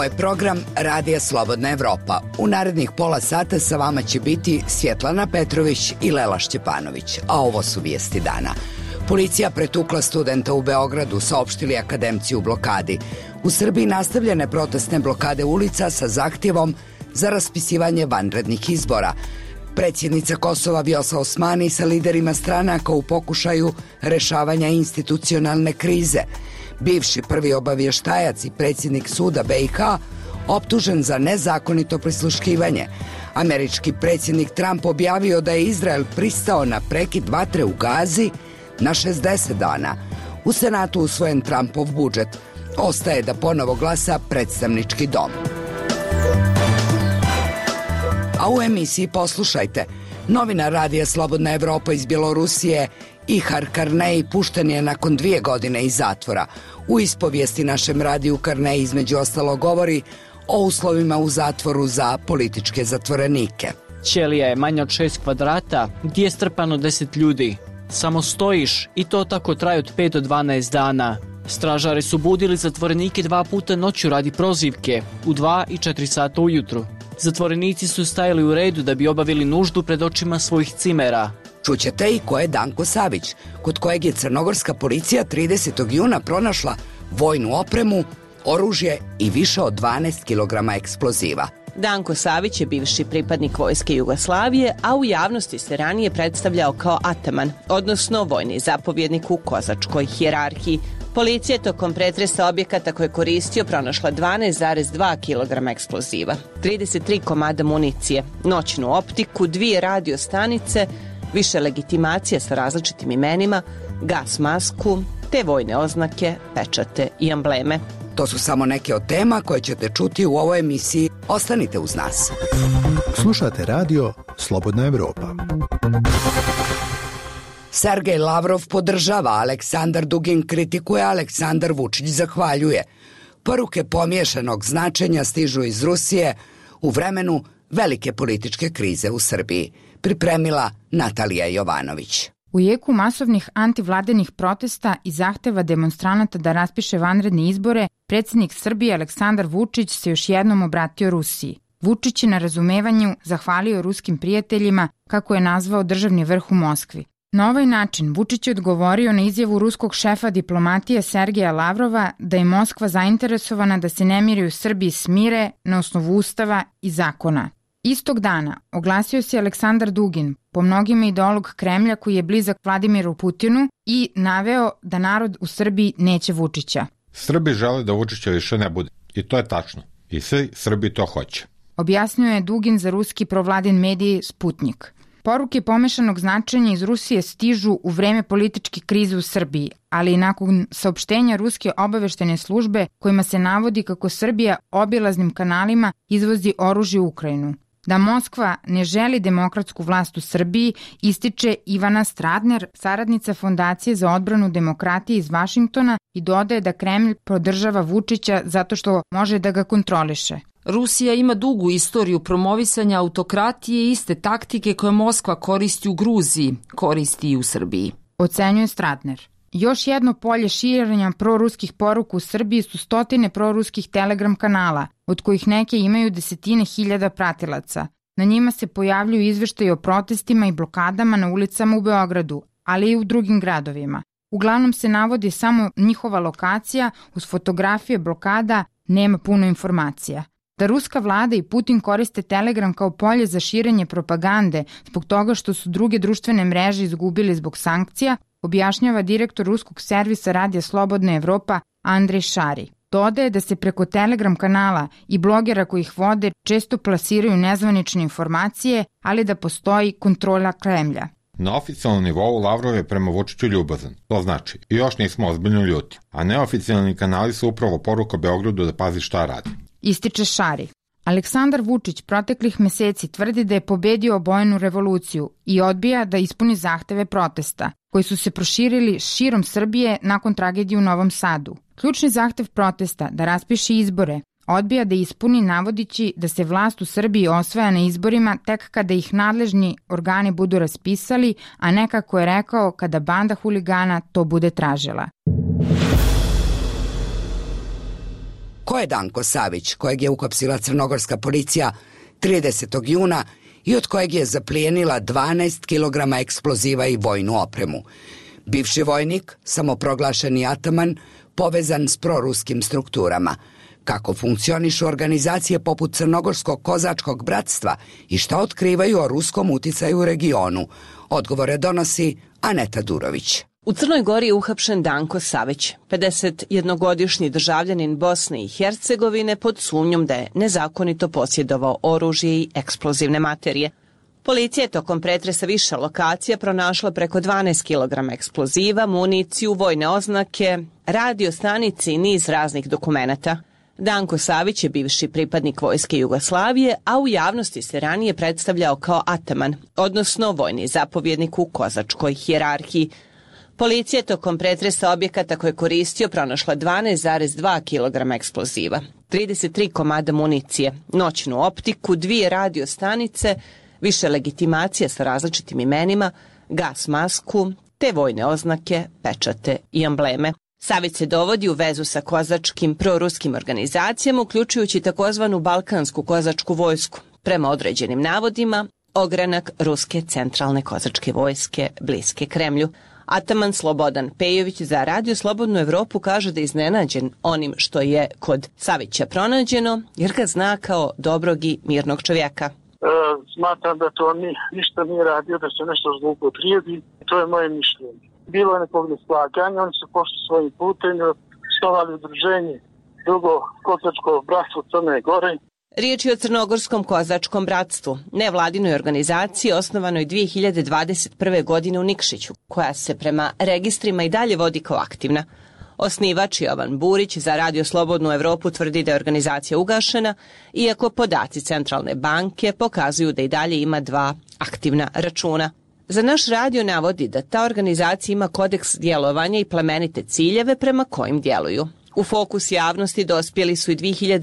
Ovo je program Radija Slobodna Evropa. U narednih pola sata sa vama će biti Svjetlana Petrović i Lela Šćepanović, a ovo su vijesti dana. Policija pretukla studenta u Beogradu, saopštili akademci u blokadi. U Srbiji nastavljene protestne blokade ulica sa zahtjevom za raspisivanje vanrednih izbora. Predsjednica Kosova Vjosa Osmani sa liderima stranaka u pokušaju rešavanja institucionalne krize. Bivši prvi obavještajac i predsjednik suda BiH optužen za nezakonito prisluškivanje. Američki predsjednik Trump objavio da je Izrael pristao na prekid vatre u Gazi na 60 dana. U Senatu usvojen Trumpov budžet. Ostaje da ponovo glasa predstavnički dom. A u emisiji poslušajte. Novinar Radija Slobodna Evropa iz Bjelorusije Ihar Karnej pušten je nakon 2 godine iz zatvora. U ispovijesti našem radiju Karnej između ostalo govori o uslovima u zatvoru za političke zatvorenike. Ćelija je manja od 6 kvadrata gdje je strpano 10 ljudi. Samo stojiš i to tako traje od 5 do 12 dana. Stražari su budili zatvorenike 2 puta noću radi prozivke, u 2 i 4 sata ujutru. Zatvorenici su stajali u redu da bi obavili nuždu pred očima svojih cimera. Čućete i ko je Danko Savić, kod kojeg je crnogorska policija 30. juna pronašla vojnu opremu, oružje i više od 12 kg eksploziva. Danko Savić je bivši pripadnik vojske Jugoslavije, a u javnosti se ranije predstavljao kao ataman, odnosno vojni zapovjednik u kozačkoj hijerarhiji. Policija je tokom pretresa objekata koje je koristio pronašla 12,2 kg eksploziva, 33 komada municije, noćnu optiku, 2 radio stanice, više legitimacija sa različitim imenima, gas masku, te vojne oznake, pečate i embleme. To su samo neke od tema koje ćete čuti u ovoj emisiji. Ostanite uz nas. Slušate radio Slobodna Evropa. Sergej Lavrov podržava, Aleksandar Dugin kritikuje, Aleksandar Vučić zahvaljuje. Poruke pomiješanog značenja stižu iz Rusije u vremenu velike političke krize u Srbiji. Pripremila Natalija Jovanović. U jeku masovnih antivladenih protesta i zahteva demonstranata da raspiše vanredne izbore, predsjednik Srbije Aleksandar Vučić se još jednom obratio Rusiji. Vučić je na razumevanju zahvalio ruskim prijateljima, kako je nazvao državni vrh u Moskvi. Na ovaj način Vučić je odgovorio na izjavu ruskog šefa diplomatije Sergeja Lavrova da je Moskva zainteresovana da se nemiri u Srbiji smire na osnovu ustava i zakona. Istog dana oglasio se Aleksandar Dugin, po mnogima ideolog Kremlja koji je blizak Vladimiru Putinu, i naveo da narod u Srbiji neće Vučića. Srbi žele da Vučića više ne bude. I to je tačno. I svi Srbi to hoće. Objasnio je Dugin za ruski provladin medij Sputnik. Poruke pomešanog značenja iz Rusije stižu u vreme političke krize u Srbiji, ali i nakon saopštenja ruske obaveštajne službe kojima se navodi kako Srbija obilaznim kanalima izvozi oružje u Ukrajinu. Da Moskva ne želi demokratsku vlast u Srbiji, ističe Ivana Stradner, saradnica Fondacije za odbranu demokratije iz Vašingtona, i dodaje da Kremlj podržava Vučića zato što može da ga kontroliše. Rusija ima dugu istoriju promovisanja autokratije i iste taktike koje Moskva koristi u Gruziji, koristi i u Srbiji. Ocenjuje Stradner. Još jedno polje širenja proruskih poruka u Srbiji su stotine proruskih telegram kanala, od kojih neke imaju desetine hiljada pratilaca. Na njima se pojavljuju izveštaji o protestima i blokadama na ulicama u Beogradu, ali i u drugim gradovima. Uglavnom se navodi samo njihova lokacija, uz fotografije blokada nema puno informacija. Da ruska vlada i Putin koriste Telegram kao polje za širenje propagande zbog toga što su druge društvene mreže izgubili zbog sankcija, objašnjava direktor ruskog servisa Radija Slobodna Evropa Andrej Šari. Dodaje da se preko Telegram kanala i blogera koji ih vode često plasiraju nezvanične informacije, ali da postoji kontrola Kremlja. Na oficijalnom nivou Lavrov je prema Vučiću ljubazan. To znači, i još nismo ozbiljno ljuti. A neoficijalni kanali su upravo poruka Beogradu da pazi šta radi. Ističe Šari. Aleksandar Vučić proteklih meseci tvrdi da je pobedio obojenu revoluciju i odbija da ispuni zahteve protesta, koji su se proširili širom Srbije nakon tragedije u Novom Sadu. Ključni zahtev protesta da raspiše izbore odbija da ispuni navodići da se vlast u Srbiji osvaja na izborima tek kada ih nadležni organi budu raspisali, a ne kako je rekao kada banda huligana to bude tražila. Ko je Danko Savić, kojeg je uhapsila crnogorska policija 30. juna i od kojeg je zaplijenila 12 kg eksploziva i vojnu opremu? Bivši vojnik, samoproglašeni ataman, povezan s proruskim strukturama. Kako funkcionišu organizacije poput Crnogorskog kozačkog bratstva i šta otkrivaju o ruskom uticaju u regionu? Odgovore donosi Aneta Durović. U Crnoj Gori je uhapšen Danko Savić, 51-godišnji državljanin Bosne i Hercegovine, pod sumnjom da je nezakonito posjedovao oružje i eksplozivne materije. Policija je tokom pretresa više lokacija pronašla preko 12 kg eksploziva, municiju, vojne oznake, radio stanice i niz raznih dokumenata. Danko Savić je bivši pripadnik Vojske Jugoslavije, a u javnosti se ranije predstavljao kao ataman, odnosno vojni zapovjednik u kozačkoj hijerarhiji. Policija je tokom pretresa objekata koje je koristio pronašla 12,2 kg eksploziva, 33 komada municije, noćnu optiku, 2 radio stanice, više legitimacija sa različitim imenima, gas masku, te vojne oznake, pečate i embleme. Savić se dovodi u vezu sa kozačkim proruskim organizacijama, uključujući takozvanu Balkansku kozačku vojsku. Prema određenim navodima, ogranak ruske centralne kozačke vojske bliske Kremlju. Ataman Slobodan Pejović za Radio Slobodnu Evropu kaže da je iznenađen onim što je kod Savića pronađeno, jer ga zna kao dobrog i mirnog čovjeka. Smatram da to ništa nije radio, da se nešto zloupotrijebi. To je moje mišljenje. Bilo je nekog neslaganja, oni su pošli svojim putem, osnovali udruženje drugo kozačko bratstvo Crne Gore. Riječ je o Crnogorskom kozačkom bratstvu, nevladinoj organizaciji osnovanoj 2021. godine u Nikšiću, koja se prema registrima i dalje vodi kao aktivna. Osnivač Jovan Burić za Radio Slobodnu Evropu tvrdi da je organizacija ugašena, iako podaci Centralne banke pokazuju da i dalje ima 2 aktivna računa. Za naš radio navodi da ta organizacija ima kodeks djelovanja i plemenite ciljeve prema kojim djeluju. U fokus javnosti dospjeli su i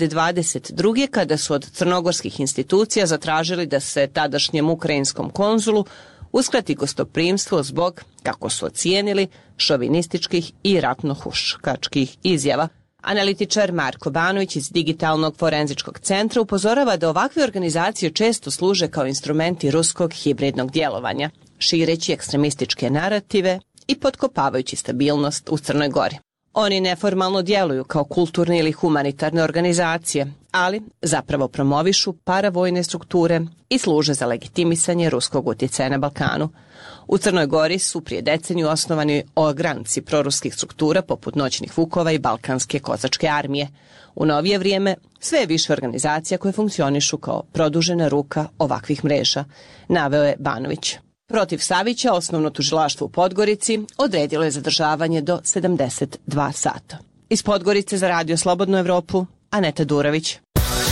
2022. kada su od crnogorskih institucija zatražili da se tadašnjem ukrajinskom konzulu uskrati gostoprimstvo zbog, kako su ocijenili, šovinističkih i ratnohuškačkih izjava. Analitičar Marko Banović iz Digitalnog forenzičkog centra upozorava da ovakve organizacije često služe kao instrumenti ruskog hibridnog djelovanja, šireći ekstremističke narative i potkopavajući stabilnost u Crnoj Gori. Oni neformalno djeluju kao kulturne ili humanitarne organizacije, ali zapravo promovišu paravojne strukture i služe za legitimisanje ruskog utjecaja na Balkanu. U Crnoj Gori su prije deceniju osnovani ogranci proruskih struktura poput Noćnih Vukova i Balkanske kozačke armije. U novije vrijeme sve je više organizacija koje funkcionišu kao produžena ruka ovakvih mreža, naveo je Banović. Protiv Savića osnovno tužilaštvo u Podgorici odredilo je zadržavanje do 72 sata. Iz Podgorice za Radio Slobodnu Evropu, Aneta Durović.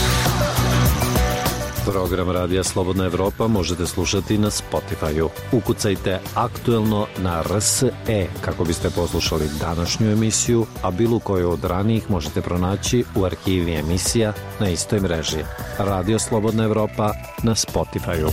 Program Radija Slobodna Evropa možete slušati na Spotify-u. Ukucajte aktuelno na RSE kako biste poslušali današnju emisiju, a bilo koju od ranijih možete pronaći u arhivi emisija na istoj mreži. Radio Slobodna Evropa na Spotify-u.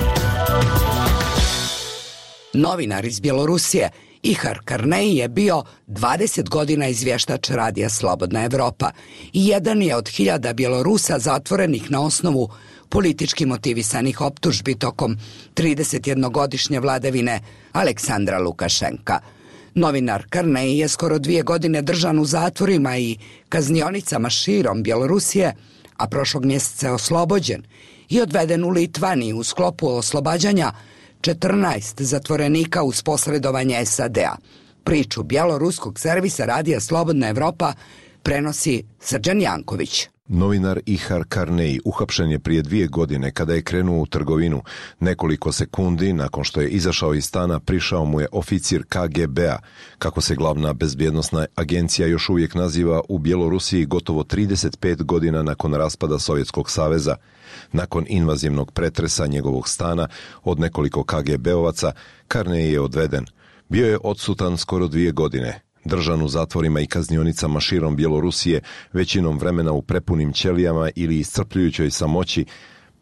Novinar iz Bjelorusije Ihar Karnej je bio 20 godina izvještač Radija Slobodna Evropa i jedan je od 1000 Bjelorusa zatvorenih na osnovu politički motivisanih optužbi tokom 31-godišnje vladavine Aleksandra Lukašenka. Novinar Karnej je skoro 2 godine držan u zatvorima i kaznionicama širom Bjelorusije, a prošlog mjeseca je oslobođen i odveden u Litvaniju u sklopu oslobađanja 14 zatvorenika uz posredovanje SAD-a. Priču bjeloruskog servisa Radija Slobodna Evropa prenosi Srđan Janković. Novinar Ihar Karnej uhapšen je prije 2 godine kada je krenuo u trgovinu. Nekoliko sekundi nakon što je izašao iz stana prišao mu je oficir KGB-a, kako se glavna bezbjednosna agencija još uvijek naziva u Bjelorusiji gotovo 35 godina nakon raspada Sovjetskog saveza. Nakon invazivnog pretresa njegovog stana od nekoliko KGB-ovaca, Karnej je odveden. Bio je odsutan skoro 2 godine. Držan u zatvorima i kaznionicama širom Bjelorusije, većinom vremena u prepunim ćelijama ili iscrpljujućoj samoći,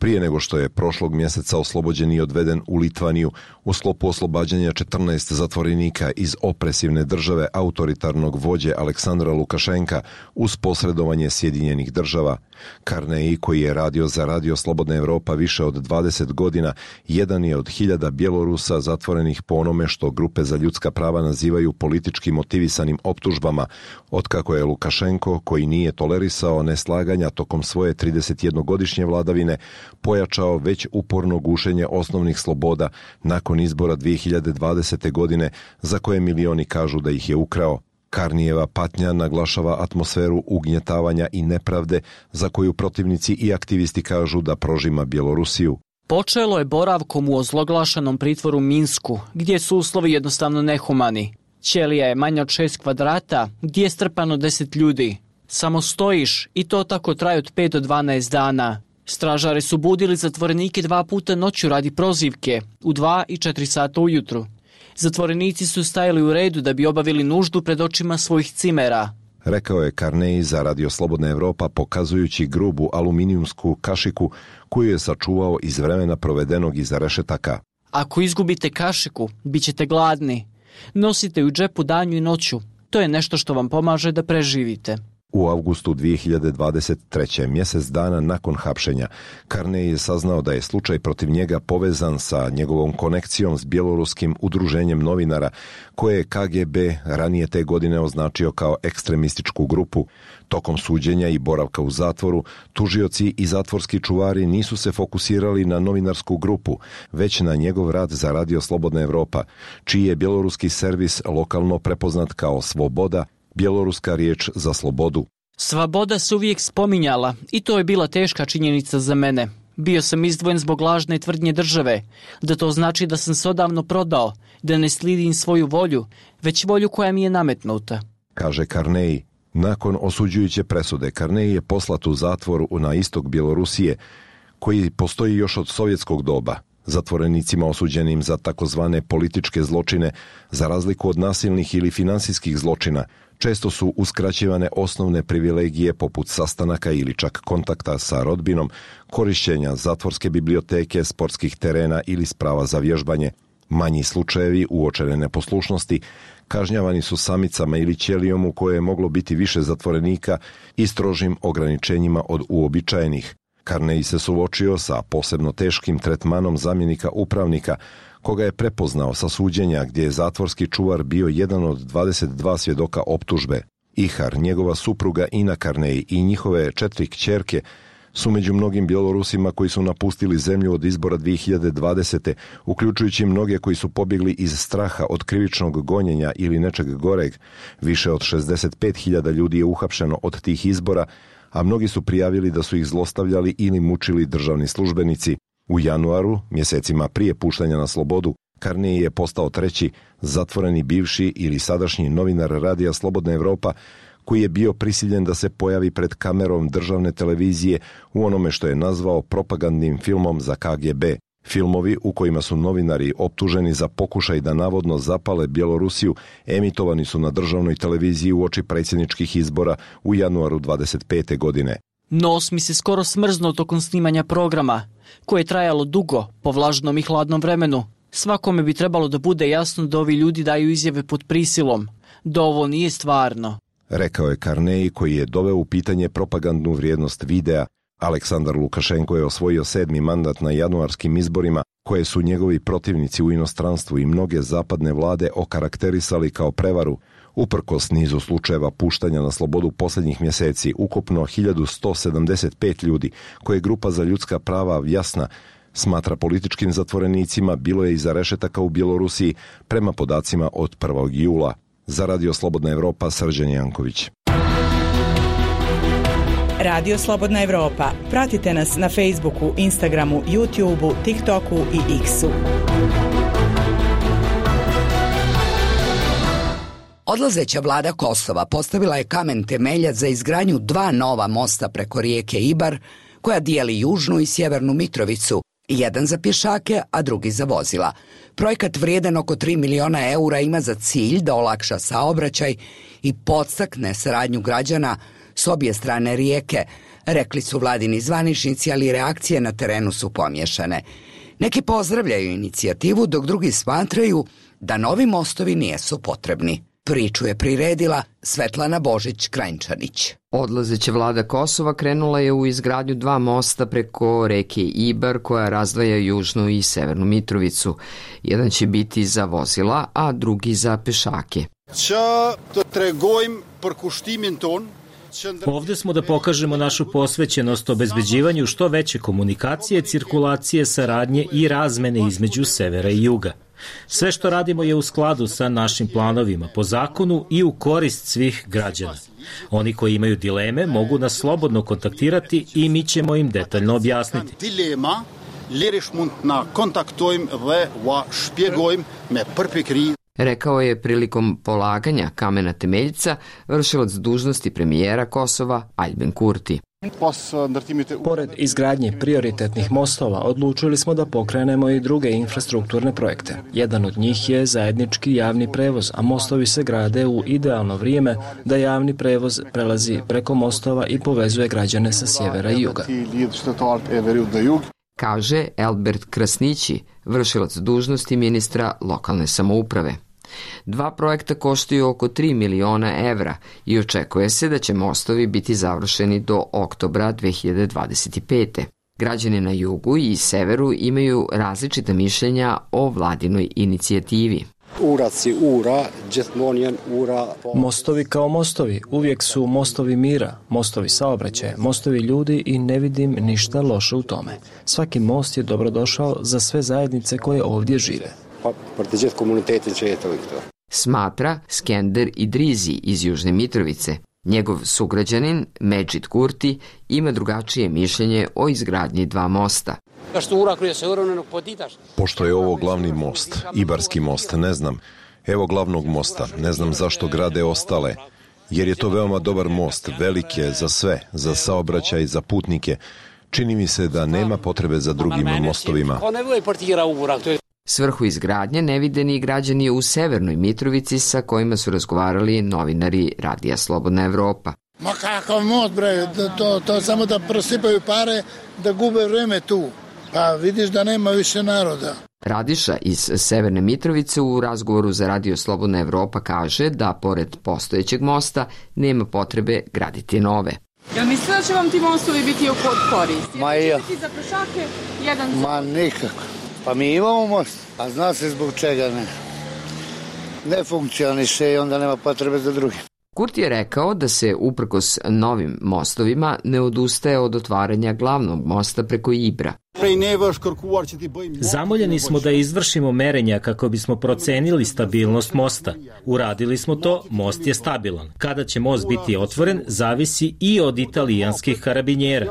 prije nego što je prošlog mjeseca oslobođen i odveden u Litvaniju u sklopu oslobađanja 14 zatvorenika iz opresivne države autoritarnog vođe Aleksandra Lukašenka uz posredovanje Sjedinjenih država. Karnej, koji je radio za Radio Slobodna Evropa više od 20 godina, jedan je od 1000 Bjelorusa zatvorenih po onome što grupe za ljudska prava nazivaju politički motivisanim optužbama, otkako je Lukašenko, koji nije tolerisao neslaganja tokom svoje 31-godišnje vladavine, pojačao već uporno gušenje osnovnih sloboda nakon izbora 2020. godine, za koje milioni kažu da ih je ukrao. Karnijeva patnja naglašava atmosferu ugnjetavanja i nepravde za koju protivnici i aktivisti kažu da prožima Bjelorusiju. Počelo je boravkom u ozloglašenom pritvoru Minsku, gdje su uslovi jednostavno nehumani. Ćelija je manja od 6 kvadrata, gdje je strpano 10 ljudi. Samo stojiš i to tako traje od 5 do 12 dana. Stražari su budili zatvorenike 2 puta noću radi prozivke, u 2 i 4 sata ujutru. Zatvorenici su stajali u redu da bi obavili nuždu pred očima svojih cimera. Rekao je Karnej za Radio Slobodna Evropa, pokazujući grubu aluminijumsku kašiku koju je sačuvao iz vremena provedenog iza rešetaka. Ako izgubite kašiku, bit ćete gladni. Nosite ju u džepu danju i noću. To je nešto što vam pomaže da preživite. U avgustu 2023. mjesec dana nakon hapšenja, Karnej je saznao da je slučaj protiv njega povezan sa njegovom konekcijom s bjeloruskim udruženjem novinara, koje je KGB ranije te godine označio kao ekstremističku grupu. Tokom suđenja i boravka u zatvoru, tužioci i zatvorski čuvari nisu se fokusirali na novinarsku grupu, već na njegov rad za Radio Slobodna Evropa, čiji je bjeloruski servis lokalno prepoznat kao Svoboda, bjeloruska riječ za slobodu. Svoboda se uvijek spominjala i to je bila teška činjenica za mene. Bio sam izdvojen zbog lažne tvrdnje države, da to znači da sam se odavno prodao, da ne slijedim svoju volju, već volju koja mi je nametnuta. Kaže Karnej. Nakon osuđujuće presude, Karnej je poslat u zatvor na istok Bjelorusije, koji postoji još od sovjetskog doba. Zatvorenicima osuđenim za takozvane političke zločine, za razliku od nasilnih ili finansijskih zločina, često su uskraćivane osnovne privilegije poput sastanaka ili čak kontakta sa rodbinom, korišćenja zatvorske biblioteke, sportskih terena ili sprava za vježbanje. Manji slučajevi uočene neposlušnosti kažnjavani su samicama ili ćelijom u kojoj je moglo biti više zatvorenika i strožim ograničenjima od uobičajenih. Karnej se suočio sa posebno teškim tretmanom zamjenika upravnika, koga je prepoznao sa suđenja gdje je zatvorski čuvar bio jedan od 22 svjedoka optužbe. Ihar, njegova supruga Ina Karnej i njihove 4 kćerke su među mnogim Bjelorusima koji su napustili zemlju od izbora 2020. uključujući mnoge koji su pobjegli iz straha od krivičnog gonjenja ili nečeg goreg. Više od 65.000 ljudi je uhapšeno od tih izbora, a mnogi su prijavili da su ih zlostavljali ili mučili državni službenici. U januaru, mjesecima prije puštanja na slobodu, Karnej je postao 3. zatvoreni bivši ili sadašnji novinar Radija Slobodna Evropa, koji je bio prisiljen da se pojavi pred kamerom državne televizije u onome što je nazvao propagandnim filmom za KGB. Filmovi u kojima su novinari optuženi za pokušaj da navodno zapale Bjelorusiju emitovani su na državnoj televiziji uoči predsjedničkih izbora u januaru 25. godine. Nos mi se skoro smrznuo tokom snimanja programa, koje je trajalo dugo, po vlažnom i hladnom vremenu. Svakome bi trebalo da bude jasno da ovi ljudi daju izjave pod prisilom, da ovo nije stvarno. Rekao je Karnej, koji je doveo u pitanje propagandnu vrijednost videa. Aleksandar Lukašenko je osvojio 7. mandat na januarskim izborima, koje su njegovi protivnici u inostranstvu i mnoge zapadne vlade okarakterisali kao prevaru. Uprkos nizu slučajeva puštanja na slobodu posljednjih mjeseci, ukupno 1175 ljudi, koje grupa za ljudska prava Vjasna smatra političkim zatvorenicima, bilo je iza rešetaka u Bjelorusiji prema podacima od 1. jula. Za Radio Slobodna Evropa, Srđan Janković. Radio Slobodna Evropa. Pratite nas na Facebooku, Instagramu, YouTubeu, TikToku i X-u. Odlazeća vlada Kosova postavila je kamen temeljac za izgradnju 2 nova mosta preko rijeke Ibar, koja dijeli južnu i sjevernu Mitrovicu, jedan za pješake, a drugi za vozila. Projekat vrijedan oko 3 miliona eura ima za cilj da olakša saobraćaj i podstakne saradnju građana s obje strane rijeke, rekli su vladini zvaničnici, ali reakcije na terenu su pomješane. Neki pozdravljaju inicijativu, dok drugi smatraju da novi mostovi nisu potrebni. Priču je priredila Svetlana Božić-Krajnčanić. Odlazeća vlada Kosova krenula je u izgradnju 2 mosta preko reke Ibar koja razdvaja južnu i severnu Mitrovicu. Jedan će biti za vozila, a drugi za pešake. Ovde smo da pokažemo našu posvećenost obezbeđivanju što veće komunikacije, cirkulacije, saradnje i razmene između severa i juga. Sve što radimo je u skladu sa našim planovima, po zakonu i u korist svih građana. Oni koji imaju dileme mogu nas slobodno kontaktirati i mi ćemo im detaljno objasniti. Rekao je prilikom polaganja kamena temeljca vršilac dužnosti premijera Kosova Aljbin Kurti. Pored izgradnje prioritetnih mostova, odlučili smo da pokrenemo i druge infrastrukturne projekte. Jedan od njih je zajednički javni prevoz, a mostovi se grade u idealno vrijeme da javni prevoz prelazi preko mostova i povezuje građane sa sjevera i juga. Kaže Elbert Krasnići, vršilac dužnosti ministra lokalne samouprave. 2 projekta koštaju oko 3 miliona evra i očekuje se da će mostovi biti završeni do oktobra 2025. Građani na jugu i severu imaju različita mišljenja o vladinoj inicijativi. Mostovi kao mostovi uvijek su mostovi mira, mostovi saobraćaja, mostovi ljudi i ne vidim ništa loše u tome. Svaki most je dobrodošao za sve zajednice koje ovdje žive. Smatra Skender Idrizi iz Južne Mitrovice. Njegov sugrađanin Medžid Kurti ima drugačije mišljenje o izgradnji 2 mosta. Pošto je ovo glavni most, Ibarski most, ne znam. Evo glavnog mosta, ne znam zašto grade ostale, jer je to veoma dobar most, velik je za sve, za saobraćaj, za putnike. Čini mi se da nema potrebe za drugim mostovima. Svrhu izgradnje ne vide ni građani u Severnoj Mitrovici sa kojima su razgovarali novinari Radija Slobodna Evropa. Ma kakav most, bre, to samo da prosipaju pare, da gube vreme tu. Pa vidiš da nema više naroda. Radiša iz Severne Mitrovice u razgovoru za Radio Slobodna Evropa kaže da pored postojećeg mosta nema potrebe graditi nove. Jel mislite da će vam ti mostovi biti od koristi? Ma ja. Će biti za pešake, jedan za... Ma nikako. Pa mi imamo most, a zna se zbog čega ne. Ne funkcioniše i onda nema potrebe za drugim. Kurti je rekao da se uprkos novim mostovima ne odustaje od otvaranja glavnog mosta preko Ibra. Zamoljeni smo da izvršimo merenja kako bismo procenili stabilnost mosta. Uradili smo to, most je stabilan. Kada će most biti otvoren, zavisi i od italijanskih karabinjera.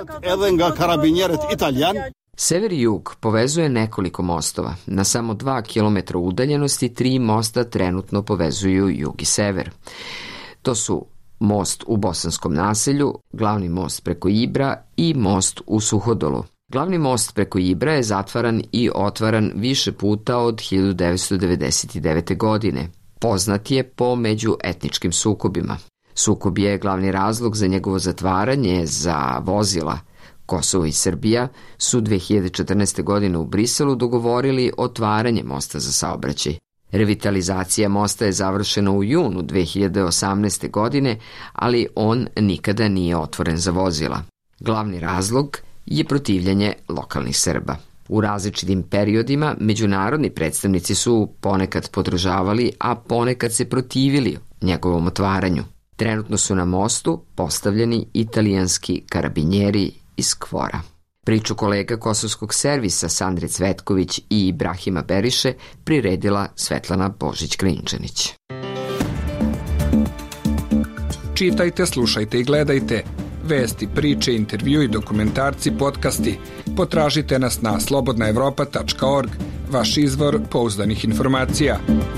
Sever i jug povezuje nekoliko mostova. Na samo 2 km udaljenosti 3 mosta trenutno povezuju jug i sever. To su most u Bosanskom naselju, glavni most preko Ibra i most u Suhodolu. Glavni most preko Ibra je zatvaran i otvaran više puta od 1999. godine. Poznat je po međuetničkim sukobima. Sukob je glavni razlog za njegovo zatvaranje za vozila. Kosovo i Srbija su 2014. godine u Briselu dogovorili otvaranje mosta za saobraćaj. Revitalizacija mosta je završena u junu 2018. godine, ali on nikada nije otvoren za vozila. Glavni razlog je protivljenje lokalnih Srba. U različitim periodima međunarodni predstavnici su ponekad podržavali, a ponekad se protivili njegovom otvaranju. Trenutno su na mostu postavljeni italijanski karabinjeri iz Kvora. Priču kolega Kosovskog servisa Sandre Cvetković i Ibrahima Beriše priredila Svetlana Božić-Krajnčanić. Čitajte, slušajte i gledajte. Vesti, priče, intervju i dokumentarci, podcasti. Potražite nas na slobodnaevropa.org, vaš izvor pouzdanih informacija.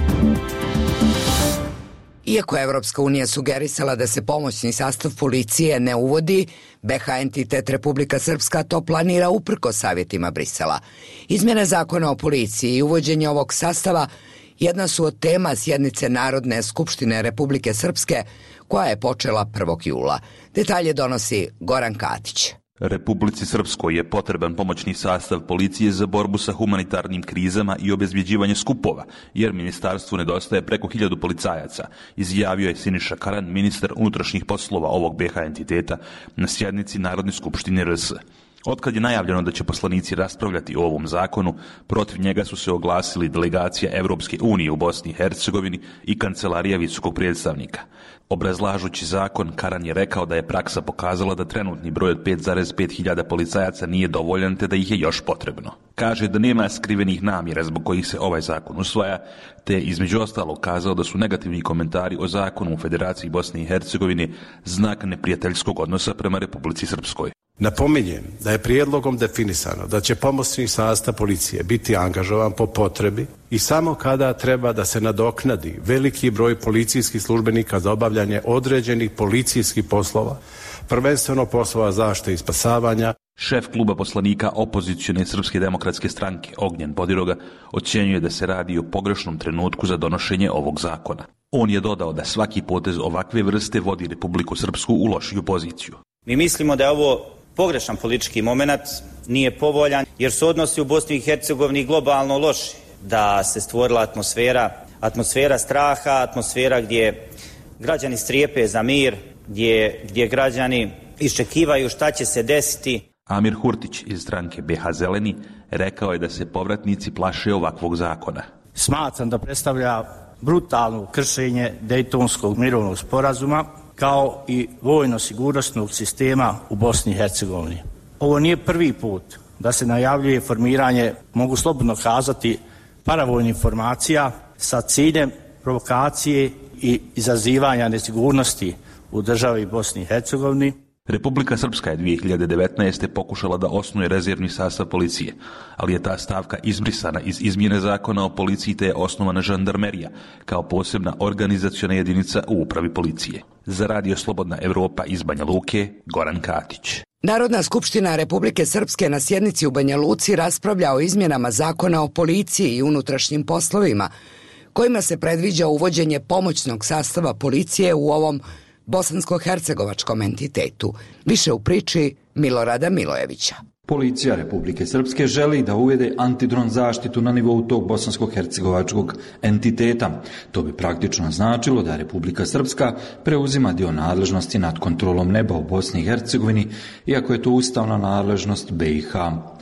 Iako je Evropska unija sugerisala da se pomoćni sastav policije ne uvodi, BH entitet Republika Srpska to planira uprkos savjetima Brisela. Izmjene zakona o policiji i uvođenje ovog sastava jedna su od tema sjednice Narodne skupštine Republike Srpske koja je počela 1. jula. Detalje donosi Goran Katić. Republici Srpskoj je potreban pomoćni sastav policije za borbu sa humanitarnim krizama i obezbjeđivanje skupova, jer ministarstvu nedostaje preko 1000 policajaca, izjavio je Siniša Karan, ministar unutrašnjih poslova ovog BiH entiteta, na sjednici Narodne skupštine RS. Otkad je najavljeno da će poslanici raspravljati o ovom zakonu, protiv njega su se oglasili delegacija Evropske unije u Bosni i Hercegovini i kancelarija visokog predstavnika. Obrazlažući zakon, Karan je rekao da je praksa pokazala da trenutni broj od 5,5 hiljada policajaca nije dovoljan te da ih je još potrebno. Kaže da nema skrivenih namjera zbog kojih se ovaj zakon usvaja, te između ostalog kazao da su negativni komentari o zakonu u Federaciji Bosne i Hercegovine znak neprijateljskog odnosa prema Republici Srpskoj. Napominjem da je prijedlogom definisano da će pomoćni sastav policije biti angažovan po potrebi i samo kada treba da se nadoknadi veliki broj policijskih službenika za obavljanje određenih policijskih poslova, prvenstveno poslova zaštite i spasavanja. Šef kluba poslanika opozicione Srpske demokratske stranke Ognjen Bodiroga ocjenjuje da se radi o pogrešnom trenutku za donošenje ovog zakona. On je dodao da svaki potez ovakve vrste vodi Republiku Srpsku u lošiju poziciju. Mi mislimo da je ovo pogrešan politički moment, nije povoljan jer su odnosi u Bosni i Hercegovini globalno loši, da se stvorila atmosfera straha, atmosfera gdje građani strijepe za mir, gdje građani iščekivaju šta će se desiti. Amir Hurtić iz stranke BiH Zeleni rekao je da se povratnici plaše ovakvog zakona. Smatram da predstavlja brutalno kršenje Dejtonskog mirovnog sporazuma kao i vojno-sigurnosnog sistema u Bosni i Hercegovini. Ovo nije prvi put da se najavljuje formiranje, mogu slobodno kazati, paravojnih formacija sa ciljem provokacije i izazivanja nesigurnosti u državi Bosni i Hercegovini. Republika Srpska je 2019. pokušala da osnuje rezervni sastav policije, ali je ta stavka izbrisana iz izmjene zakona o policiji te je osnovana žandarmerija kao posebna organizaciona jedinica u upravi policije. Za Radio Slobodna Evropa iz Banja Luke, Goran Katić. Narodna skupština Republike Srpske na sjednici u Banja Luci raspravlja o izmjenama zakona o policiji i unutrašnjim poslovima, kojima se predviđa uvođenje pomoćnog sastava policije u ovom bosansko-hercegovačkom entitetu. Više u priči Milorada Milojevića. Policija Republike Srpske želi da uvede antidron zaštitu na nivou tog bosansko-hercegovačkog entiteta. To bi praktično značilo da Republika Srpska preuzima dio nadležnosti nad kontrolom neba u Bosni i Hercegovini, iako je to ustavna nadležnost BiH.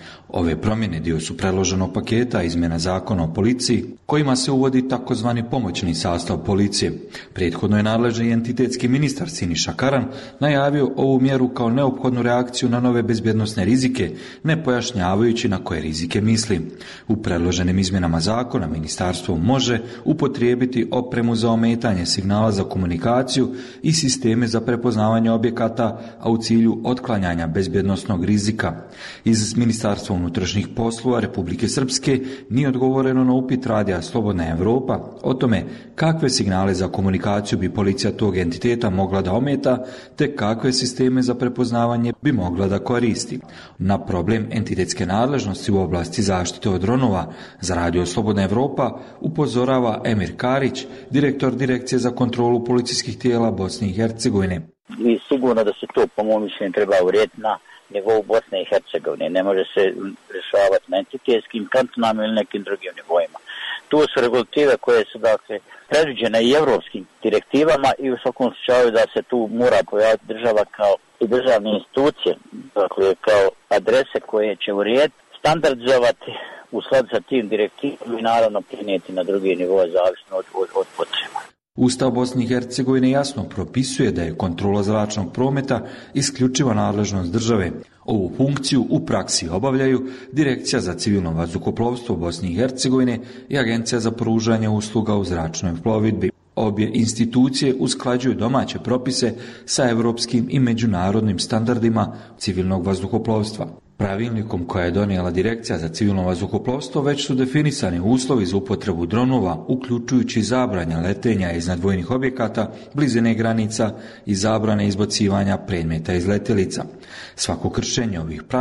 Ove promjene dio su predloženog paketa izmjena zakona o policiji, kojima se uvodi takozvani pomoćni sastav policije. Prethodno je nadležni entitetski ministar Siniša Karan najavio ovu mjeru kao neophodnu reakciju na nove bezbjednosne rizike, ne pojašnjavajući na koje rizike misli. U predloženim izmjenama zakona ministarstvo može upotrijebiti opremu za ometanje signala za komunikaciju i sisteme za prepoznavanje objekata, a u cilju otklanjanja bezbjednosnog rizika. Iz Ministarstva unutrašnjih poslova Republike Srpske nije odgovoreno na upit Radija Slobodna Evropa o tome kakve signale za komunikaciju bi policija tog entiteta mogla da ometa, te kakve sisteme za prepoznavanje bi mogla da koristi. Na problem entitetske nadležnosti u oblasti zaštite od dronova za Radio Slobodna Evropa upozorava Emir Karić, direktor Direkcije za kontrolu policijskih tijela Bosne i Hercegovine. I sigurno da se to, po mom mišljenju, treba urediti na nivou Bosne i Hercegovine. Ne može se rješavati na entitetskim, kantonalnim ili nekim drugim nivoima. Tu su regulative koje su predviđene i evropskim direktivama i u svakom slučaju da se tu mora pojaviti država kao i državne institucije, kao adrese koje će urediti, standardizovati u skladu sa tim direktivama i naravno prenijeti na drugi nivo zavisno od potreba. Ustav Bosne i Hercegovine jasno propisuje da je kontrola zračnog prometa isključiva nadležnost države. Ovu funkciju u praksi obavljaju Direkcija za civilno vazduhoplovstvo Bosne i Hercegovine i Agencija za pružanje usluga u zračnoj plovidbi. Obje institucije usklađuju domaće propise sa europskim i međunarodnim standardima civilnog vazduhoplovstva. Pravilnikom koja je donijela Direkcija za civilno vazduhoplovstvo već su definisani uslovi za upotrebu dronova, uključujući zabranja letenja iznad vojnih objekata, blizine granica i zabrane izbacivanja predmeta iz letjelica. Svako kršenje ovih pravila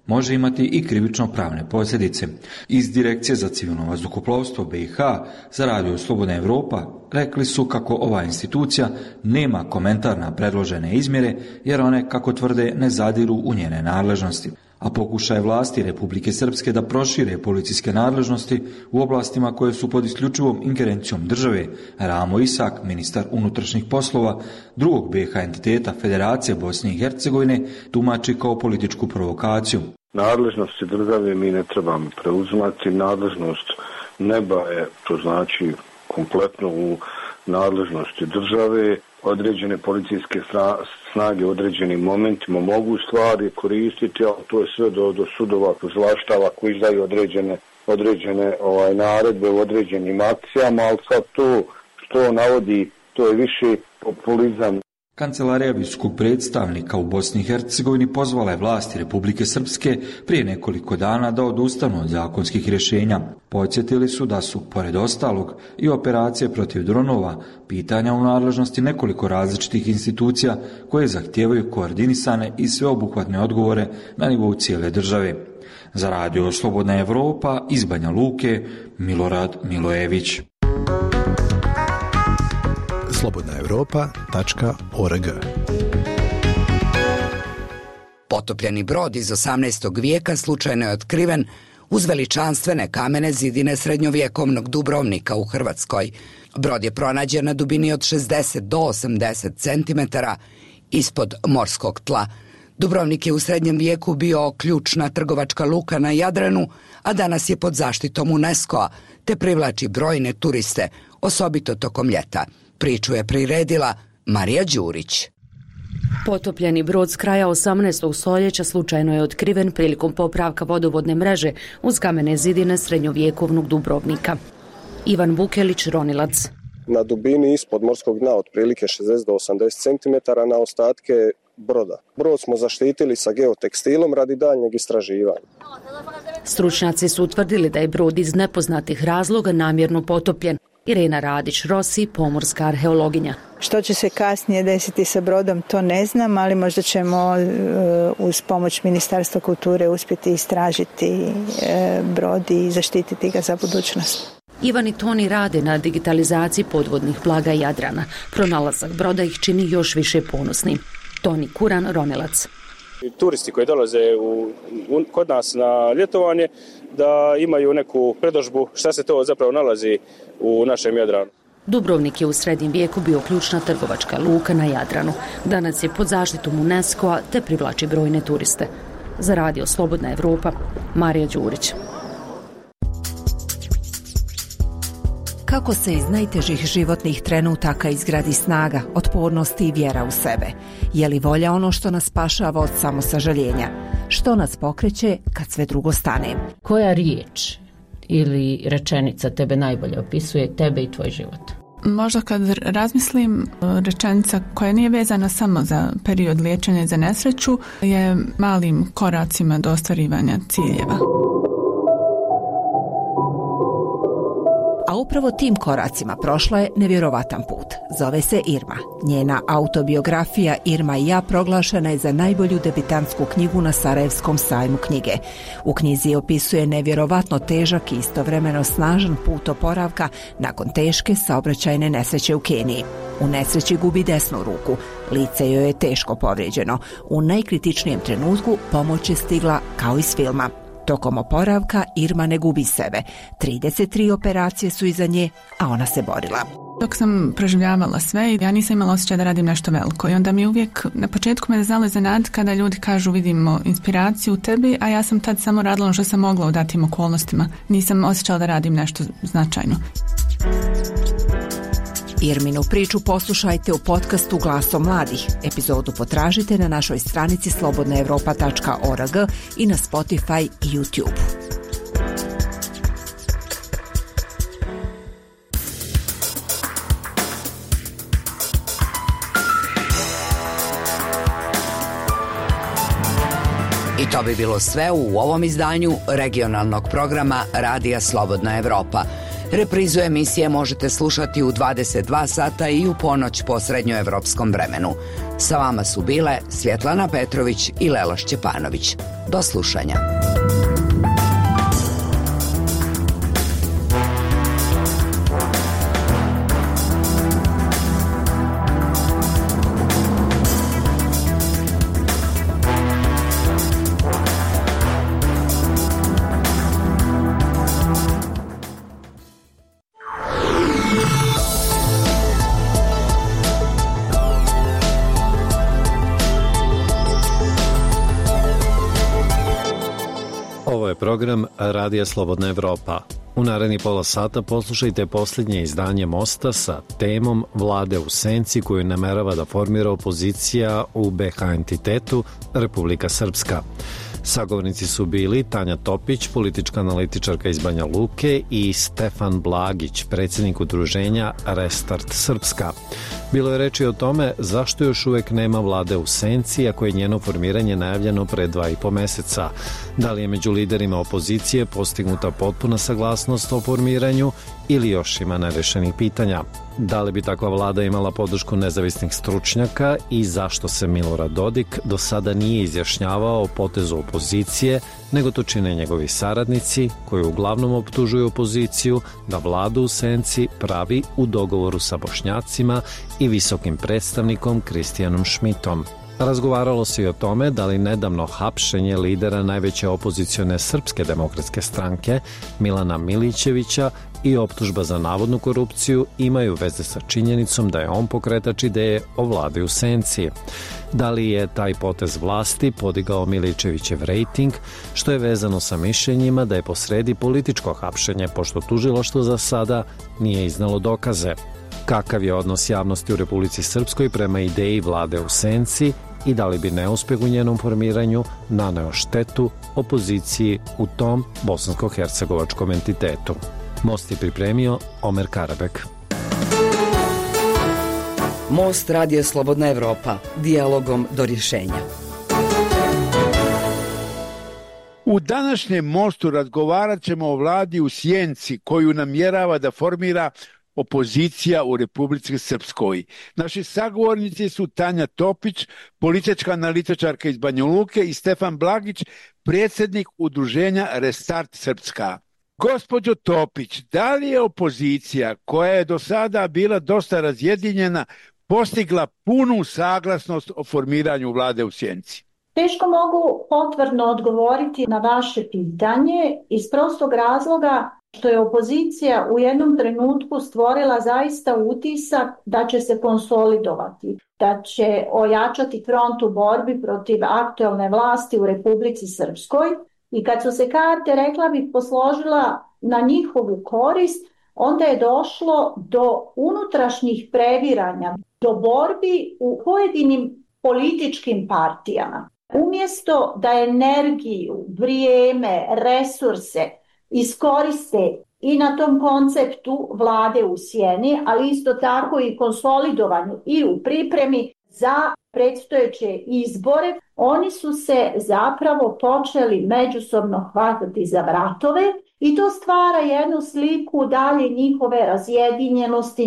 može imati i krivično-pravne posljedice. Iz Direkcije za civilno vazduhoplovstvo BiH za Radio Slobodna Evropa rekli su kako ova institucija nema komentar na predložene izmjere jer one, kako tvrde, ne zadiru u njene nadležnosti. A pokušaj vlasti Republike Srpske da prošire policijske nadležnosti u oblastima koje su pod isključivom ingerencijom države, Ramo Isak, ministar unutrašnjih poslova drugog BiH entiteta Federacije Bosne i Hercegovine, tumači kao političku provokaciju. Nadležnosti države mi ne trebamo preuzimati, nadležnost neba je, to znači kompletno u nadležnosti države. Određene policijske snage u određenim momentima mogu stvari koristiti, ali to je sve do sudova, tužilaštava koji izdaju određene naredbe u određenim akcijama, ali sad to što navodi, to je više populizam. Kancelarija visokog predstavnika u Bosni i Hercegovini pozvala je vlasti Republike Srpske prije nekoliko dana da odustanu od zakonskih rješenja. Podsjetili su da su, pored ostalog, i operacije protiv dronova, pitanja u nadležnosti nekoliko različitih institucija koje zahtijevaju koordinisane i sveobuhvatne odgovore na nivou cijele države. Za Radio Slobodna Evropa iz Banja Luke, Milorad Milojević. slobodnaevropa.org. Potopljeni brod iz 18. vijeka slučajno je otkriven uz veličanstvene kamene zidine srednjovjekovnog Dubrovnika u Hrvatskoj. Brod je pronađen na dubini od 60 do 80 cm ispod morskog tla. Dubrovnik je u srednjem vijeku bio ključna trgovačka luka na Jadranu, a danas je pod zaštitom UNESCO-a, te privlači brojne turiste, osobito tokom ljeta. Priču je priredila Marija Đurić. Potopljeni brod s kraja 18. stoljeća slučajno je otkriven prilikom popravka vodovodne mreže uz kamene zidine srednjovjekovnog Dubrovnika. Ivan Vukelić, ronilac. Na dubini ispod morskog dna otprilike 60 do 80 cm na ostatke broda. Brod smo zaštitili sa geotekstilom radi daljnjeg istraživanja. Stručnjaci su utvrdili da je brod iz nepoznatih razloga namjerno potopljen. Irena Radić-Rossi, pomorska arheologinja. Što će se kasnije desiti sa brodom, to ne znam, ali možda ćemo uz pomoć Ministarstva kulture uspjeti istražiti brod i zaštititi ga za budućnost. Ivan i Toni rade na digitalizaciji podvodnih blaga Jadrana. Pronalazak broda ih čini još više ponosnim. Toni Kuran, ronilac. Turisti koji dolaze kod nas na ljetovanje da imaju neku predodžbu šta se to zapravo nalazi u našem Jadranu. Dubrovnik je u srednjem vijeku bio ključna trgovačka luka na Jadranu. Danas je pod zaštitom UNESCO-a te privlači brojne turiste. Za Radio Slobodna Evropa, Marija Đurić. Kako se iz najtežih životnih trenutaka izgradi snaga, otpornost i vjera u sebe? Je li volja ono što nas spašava od samosažaljenja? Što nas pokreće kad sve drugo stane? Koja riječ ili rečenica tebe najbolje opisuje tebe i tvoj život? Možda kad razmislim, rečenica koja nije vezana samo za period liječenja i za nesreću je malim koracima do ostvarivanja ciljeva. A upravo tim koracima prošla je nevjerovatan put. Zove se Irma. Njena autobiografija Irma i ja proglašena je za najbolju debitantsku knjigu na Sarajevskom sajmu knjige. U knjizi opisuje nevjerovatno težak i istovremeno snažan put oporavka nakon teške saobraćajne nesreće u Keniji. U nesreći gubi desnu ruku. Lice joj je teško povrijeđeno. U najkritičnijem trenutku pomoć je stigla kao iz filma. Tokom oporavka Irma ne gubi sebe. 33 operacije su iza nje, a ona se borila. Dok sam proživljavala sve, ja nisam imala osjećaj da radim nešto veliko. I onda mi uvijek, na početku me znalo iznenaditi kada ljudi kažu vidimo inspiraciju u tebi, a ja sam tad samo radila ono što sam mogla u datim okolnostima. Nisam osjećala da radim nešto značajno. Irminu priču poslušajte u podcastu Glasom mladih. Epizodu potražite na našoj stranici slobodnaevropa.org i na Spotify i YouTube. I to bi bilo sve u ovom izdanju regionalnog programa Radija Slobodna Evropa. Reprizu emisije možete slušati u 22 sata i u ponoć po srednjoevropskom vremenu. Sa vama su bile Svjetlana Petrović i Lela Šćepanović. Do slušanja. Ovo je program Radija Slobodna Evropa. U narednih pola sata poslušajte posljednje izdanje Mosta sa temom Vlade u senci koju namerava da formira opozicija u BH entitetu Republika Srpska. Sagovornici su bili Tanja Topić, politička analitičarka iz Banja Luke, i Stefan Blagić, predsjednik udruženja Restart Srpska. Bilo je reči o tome zašto još uvek nema vlade u senci, ako je njeno formiranje najavljeno pre 2,5 meseca. Da li je među liderima opozicije postignuta potpuna saglasnost o formiranju ili još ima nerešenih pitanja? Da li bi takva vlada imala podršku nezavisnih stručnjaka i zašto se Milorad Dodik do sada nije izjašnjavao o potezu opozicije, nego to čine njegovi saradnici koji uglavnom optužuju opoziciju da vladu u senci pravi u dogovoru sa Bošnjacima i visokim predstavnikom Kristijanom Šmitom. Razgovaralo se i o tome da li nedavno hapšenje lidera najveće opozicione Srpske demokratske stranke Milana Milićevića i optužba za navodnu korupciju imaju veze sa činjenicom da je on pokretač ideje o vladi u senci. Da li je taj potez vlasti podigao Milićevićev rejting, što je vezano sa mišljenjima da je posredi političko hapšenje, pošto tužilaštvo za sada nije iznalo dokaze. Kakav je odnos javnosti u Republici Srpskoj prema ideji vlade u senci i da li bi neuspeh u njenom formiranju naneo štetu opoziciji u tom bosansko-hercegovačkom entitetu. Most je pripremio Omer Karabek. Most Radio Slobodna Evropa. Dijalogom do rješenja. U današnjem Mostu razgovarat ćemo o vladi u sjenci koju namjerava da formira opozicija u Republici Srpskoj. Naši sagovornici su Tanja Topić, politička analitičarka iz Banja Luke, i Stefan Blagić, predsjednik udruženja Restart Srpska. Gospođo Topić, da li je opozicija, koja je do sada bila dosta razjedinjena, postigla punu saglasnost o formiranju vlade u sjenci? Teško mogu potvrdno odgovoriti na vaše pitanje iz prostog razloga što je opozicija u jednom trenutku stvorila zaista utisak da će se konsolidovati, da će ojačati front u borbi protiv aktuelne vlasti u Republici Srpskoj, i kad su se karte, rekla bih, posložila na njihovu korist, onda je došlo do unutrašnjih previranja, do borbi u pojedinim političkim partijama. Umjesto da energiju, vrijeme, resurse iskoriste i na tom konceptu vlade u sjeni, ali isto tako i konsolidovanju i u pripremi za predstojeće izbore, oni su se zapravo počeli međusobno hvatati za vratove i to stvara jednu sliku dalje njihove razjedinjenosti,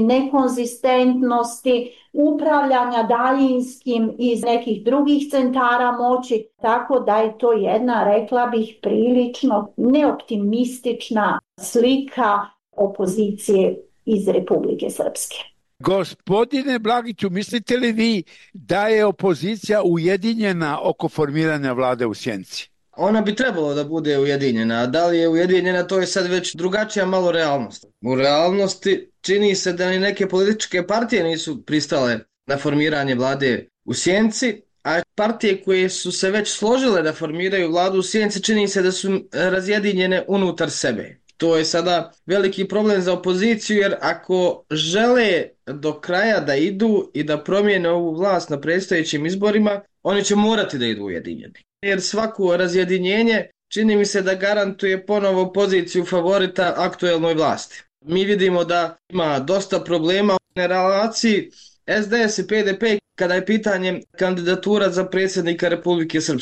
nekonzistentnosti, upravljanja daljinskim iz nekih drugih centara moći, tako da je to jedna, rekla bih, prilično neoptimistična slika opozicije iz Republike Srpske. Gospodine Blagiću, mislite li vi da je opozicija ujedinjena oko formiranja vlade u sjenci? Ona bi trebalo da bude ujedinjena, a da li je ujedinjena, to je sad već drugačija malo realnost. U realnosti čini se da ni neke političke partije nisu pristale na formiranje vlade u sjenci, a partije koje su se već složile da formiraju vladu u sjenci čini se da su razjedinjene unutar sebe. To je sada veliki problem za opoziciju, jer ako žele do kraja da idu i da promijene ovu vlast na predstojećim izborima, oni će morati da idu ujedinjeni. Jer svako razjedinjenje čini mi se da garantuje ponovo poziciju favorita aktuelnoj vlasti. Mi vidimo da ima dosta problema na relaciji SDS i PDP kada je pitanje kandidatura za predsjednika Republike Srpske.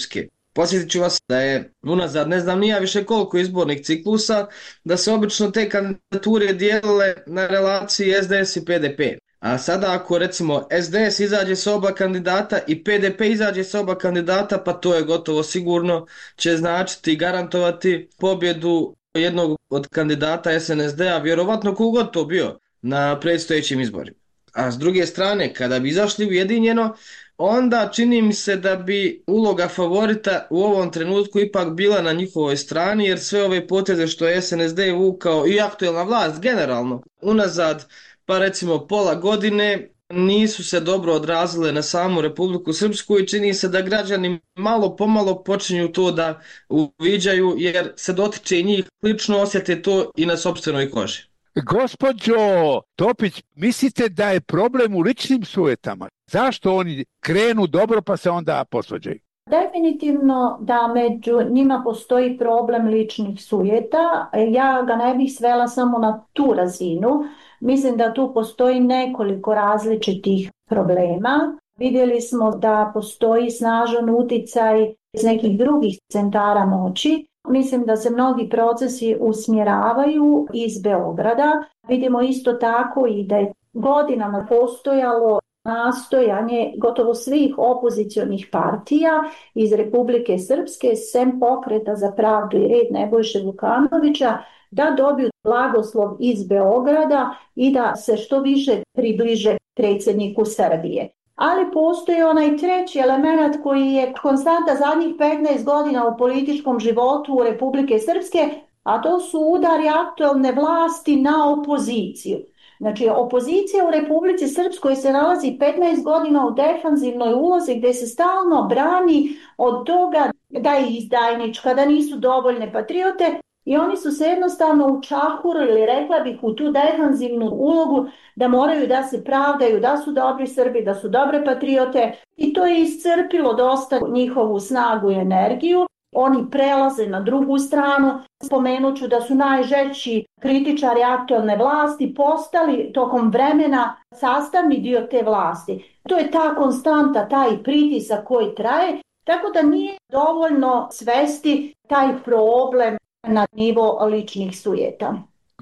Posjetit ću vas da je unazad ne znam nija više koliko izbornih ciklusa, da se obično te kandidature dijelile na relaciji SDS i PDP. A sada ako recimo SDS izađe sa oba kandidata i PDP izađe sa oba kandidata, pa to je gotovo sigurno će značiti i garantovati pobjedu jednog od kandidata SNSD-a, vjerovatno kogod to bio na predstojećim izborima. A s druge strane, kada bi izašli ujedinjeno, onda čini mi se da bi uloga favorita u ovom trenutku ipak bila na njihovoj strani, jer sve ove poteze što je SNSD vukao i aktuelna vlast generalno unazad, pa recimo pola godine, nisu se dobro odrazile na samu Republiku Srpsku i čini se da građani malo pomalo počinju to da uviđaju, jer se dotiče i njih, lično osjete to i na sopstvenoj koži. Gospođo Topić, mislite da je problem u ličnim sujetama? Zašto oni krenu dobro pa se onda posvađaju? Definitivno da među njima postoji problem ličnih sujeta. Ja ga ne bih svela samo na tu razinu. Mislim da tu postoji nekoliko različitih problema. Vidjeli smo da postoji snažan uticaj iz nekih drugih centara moći. Mislim da se mnogi procesi usmjeravaju iz Beograda. Vidimo isto tako i da je godinama postojalo nastojanje gotovo svih opozicionih partija iz Republike Srpske, sem Pokreta za pravdu i red Nebojše Vukanovića, da dobiju blagoslov iz Beograda i da se što više približe predsjedniku Srbije. Ali postoji onaj treći element koji je konstanta zadnjih 15 godina u političkom životu Republike Srpske, a to su udari aktuelne vlasti na opoziciju. Znači, opozicija u Republici Srpskoj se nalazi 15 godina u defanzivnoj ulozi gdje se stalno brani od toga da je izdajnička, da nisu dovoljne patriote i oni su se jednostavno učahurili, rekla bih, u tu defanzivnu ulogu da moraju da se pravdaju, da su dobri Srbi, da su dobre patriote i to je iscrpilo dosta njihovu snagu i energiju. Oni prelaze na drugu stranu. Spomenut ću da su najžešći kritičari aktuelne vlasti postali tokom vremena sastavni dio te vlasti. To je ta konstanta, taj pritisak koji traje, tako da nije dovoljno svesti taj problem na nivo ličnih sujeta.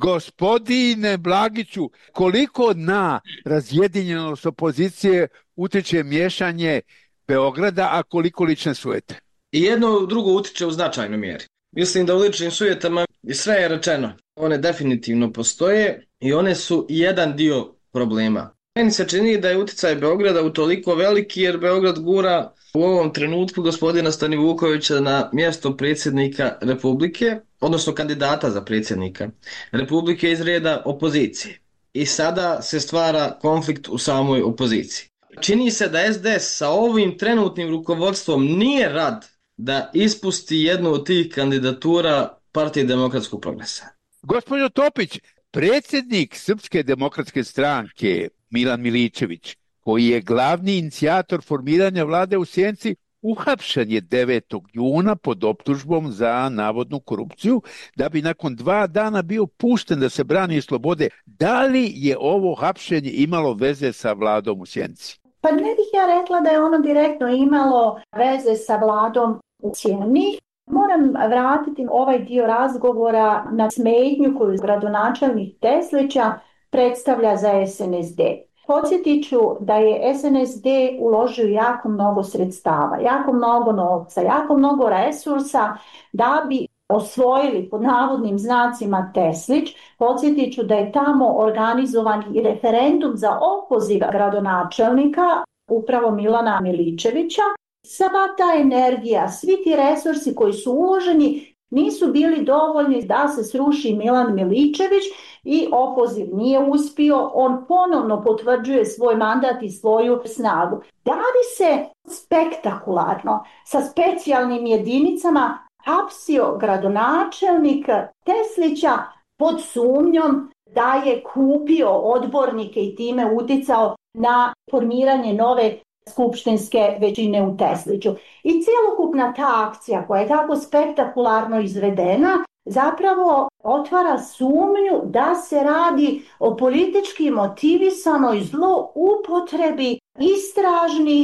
Gospodine Blagiću, koliko na razjedinjenost opozicije utječe miješanje Beograda, a koliko lične sujete? I jedno drugo utiče u značajnoj mjeri. Mislim da u ličnim sujetama sve je rečeno. One definitivno postoje i one su jedan dio problema. Meni se čini da je uticaj Beograda utoliko veliki jer Beograd gura u ovom trenutku gospodina Stanivukovića na mjesto predsjednika Republike, odnosno kandidata za predsjednika Republike iz reda opozicije. I sada se stvara konflikt u samoj opoziciji. Čini se da SDS sa ovim trenutnim rukovodstvom nije rad da ispusti jednu od tih kandidatura Partije demokratskog progresa. Gospođo Topić, predsjednik Srpske demokratske stranke Milan Miličević, koji je glavni inicijator formiranja vlade u Sjenici, uhapšen je 9. juna pod optužbom za navodnu korupciju, da bi nakon 2 dana bio pušten da se brani iz slobode. Da li je ovo hapšenje imalo veze sa vladom u Sjenici? Pa ne bih ja rekla da je ono direktno imalo veze sa vladom u Sjeni. Moram vratiti ovaj dio razgovora na smetnju koju gradonačelnik Teslića predstavlja za SNSD. Podsjetit ću da je SNSD uložio jako mnogo sredstava, jako mnogo novca, jako mnogo resursa da bi osvojili pod navodnim znacima Teslić. Podsjetit ću da je tamo organizovan i referendum za opoziv gradonačelnika, upravo Milana Miličevića. Sva ta energija, svi ti resursi koji su uloženi nisu bili dovoljni da se sruši Milan Miličević i opoziv nije uspio. On ponovno potvrđuje svoj mandat i svoju snagu. Da li se spektakularno sa specijalnim jedinicama hapsio gradonačelnik Teslića pod sumnjom da je kupio odbornike i time uticao na formiranje nove skupštinske većine u Tesliću. I cjelokupna ta akcija koja je tako spektakularno izvedena zapravo otvara sumnju da se radi o politički motivisanoj zloupotrebi istražnih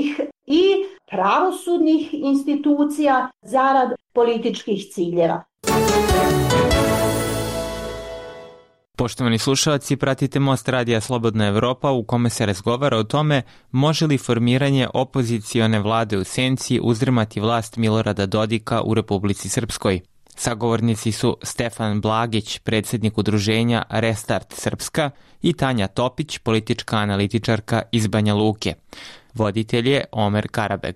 i pravosudnih institucija zarad političkih ciljeva. Poštovani slušalci, pratite Most radija Slobodna Evropa u kome se razgovara o tome može li formiranje opozicione vlade u senci uzdrmati vlast Milorada Dodika u Republici Srpskoj. Sagovornici su Stefan Blagić, predsjednik udruženja Restart Srpska, i Tanja Topić, politička analitičarka iz Banja Luke. Voditelj je Omer Karabeg.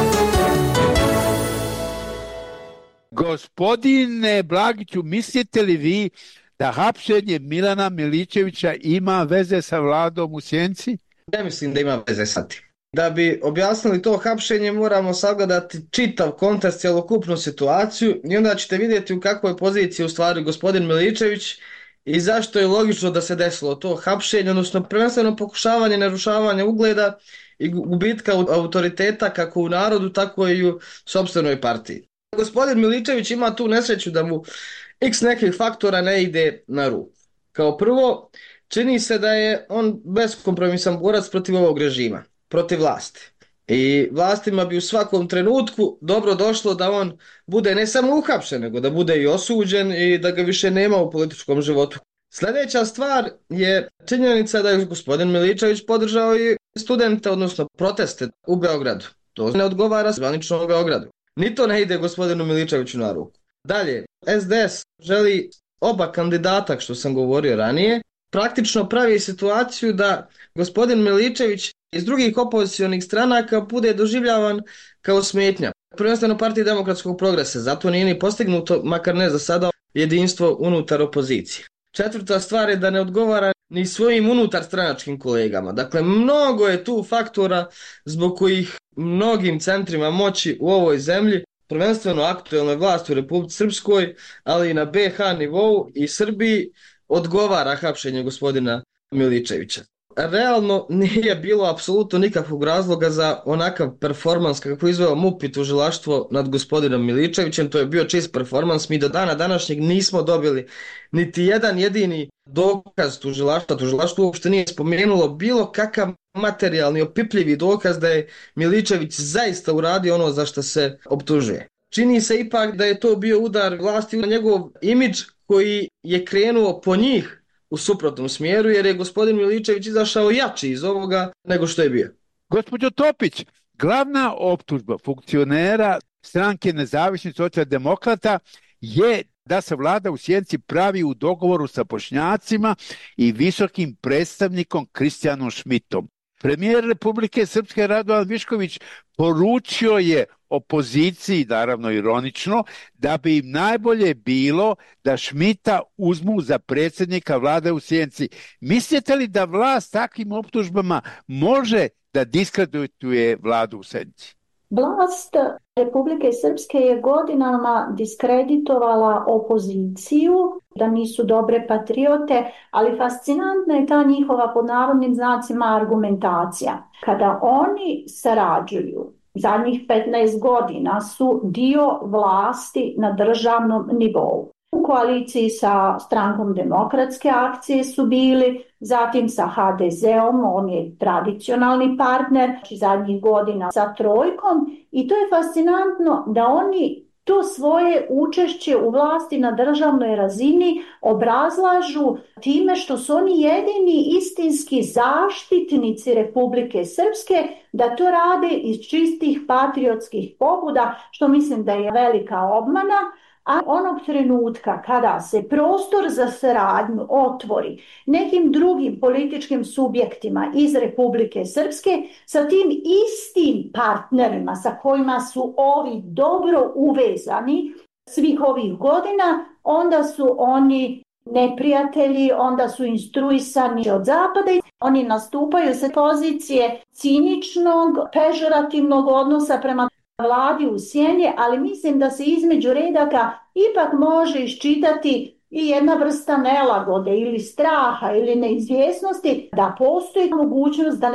Gospodine Blagiću, mislite li vi da hapšenje Milana Miličevića ima veze sa vladom u sjenci? Ne mislim da ima veze sa tim. Da bi objasnili to hapšenje moramo sagledati čitav kontekst, cjelokupnu situaciju i onda ćete vidjeti u kakvoj poziciji u stvari gospodin Miličević i zašto je logično da se desilo to hapšenje, odnosno prvenstveno pokušavanje narušavanja ugleda i gubitka autoriteta kako u narodu, tako i u sopstvenoj partiji. Gospodin Miličević ima tu nesreću da mu x nekih faktora ne ide na ruku. Kao prvo, čini se da je on beskompromisan borac protiv ovog režima, protiv vlasti. I vlastima bi u svakom trenutku dobro došlo da on bude ne samo uhapšen, nego da bude i osuđen i da ga više nema u političkom životu. Sljedeća stvar je činjenica da je gospodin Miličević podržao i studente, odnosno proteste u Beogradu. To ne odgovara zvanično u Beogradu. Ni to ne ide gospodinu Miličeviću na ruku. Dalje, SDS želi oba kandidata, što sam govorio ranije, praktično pravi situaciju da gospodin Miličević iz drugih opozicionih stranaka bude doživljavan kao smetnja. Prvenstveno Partiji demokratskog progresa, zato nije ni postignuto, makar ne za sada, jedinstvo unutar opozicije. Četvrta stvar je da ne odgovara ni svojim unutar stranačkim kolegama. Dakle, mnogo je tu faktora zbog kojih mnogim centrima moći u ovoj zemlji, prvenstveno aktuelnoj vlasti u Republici Srpskoj, ali i na BiH nivou i Srbiji, odgovara hapšenje gospodina Miličevića. Realno nije bilo apsolutno nikakvog razloga za onakav performans kako izveo MUP i tužilaštvo nad gospodinom Miličevićem. To je bio čist performans. Mi do dana današnjeg nismo dobili niti jedan jedini dokaz tužilaštva. Tužilaštvo uopšte nije spomenulo bilo kakav materijalni opipljivi dokaz da je Miličević zaista uradio ono za što se optužuje. Čini se ipak da je to bio udar vlasti na njegov imidž koji je krenuo po njih u suprotnom smjeru, jer je gospodin Miličević izašao jači iz ovoga nego što je bio. Gospođo Topić, glavna optužba funkcionera stranke Nezavisnih socijaldemokrata je da se vlada u sjenci pravi u dogovoru sa Bošnjacima i visokim predstavnikom Kristijanom Šmitom. Premijer Republike Srpske Radovan Višković poručio je opoziciji, naravno ironično, da bi im najbolje bilo da Šmita uzmu za predsjednika vlade u sjenci. Mislite li da vlast takvim optužbama može da diskredituje vladu u sjenci? Vlast Republike Srpske je godinama diskreditovala opoziciju, da nisu dobre patriote, ali fascinantna je ta njihova pod navodnim znacima argumentacija. Kada oni sarađuju, zadnjih 15 godina su dio vlasti na državnom nivou. U koaliciji sa strankom Demokratske akcije su bili, zatim sa HDZ-om, on je tradicionalni partner, zadnjih godina sa Trojkom, i to je fascinantno da oni to svoje učešće u vlasti na državnoj razini obrazlažu time što su oni jedini istinski zaštitnici Republike Srpske, da to rade iz čistih patriotskih pobuda, što mislim da je velika obmana. A onog trenutka kada se prostor za saradnju otvori nekim drugim političkim subjektima iz Republike Srpske sa tim istim partnerima sa kojima su ovi dobro uvezani svih ovih godina, onda su oni neprijatelji, onda su instruisani od zapada i oni nastupaju sa pozicije ciničnog, pežorativnog odnosa prema vladi u sjeni, ali mislim da se između redaka ipak može iščitati i jedna vrsta nelagode ili straha ili neizvjesnosti da postoji mogućnost da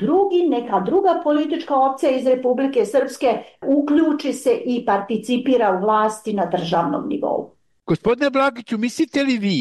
neka druga politička opcija iz Republike Srpske uključi se i participira u vlasti na državnom nivou. Gospodine Blagiću, mislite li vi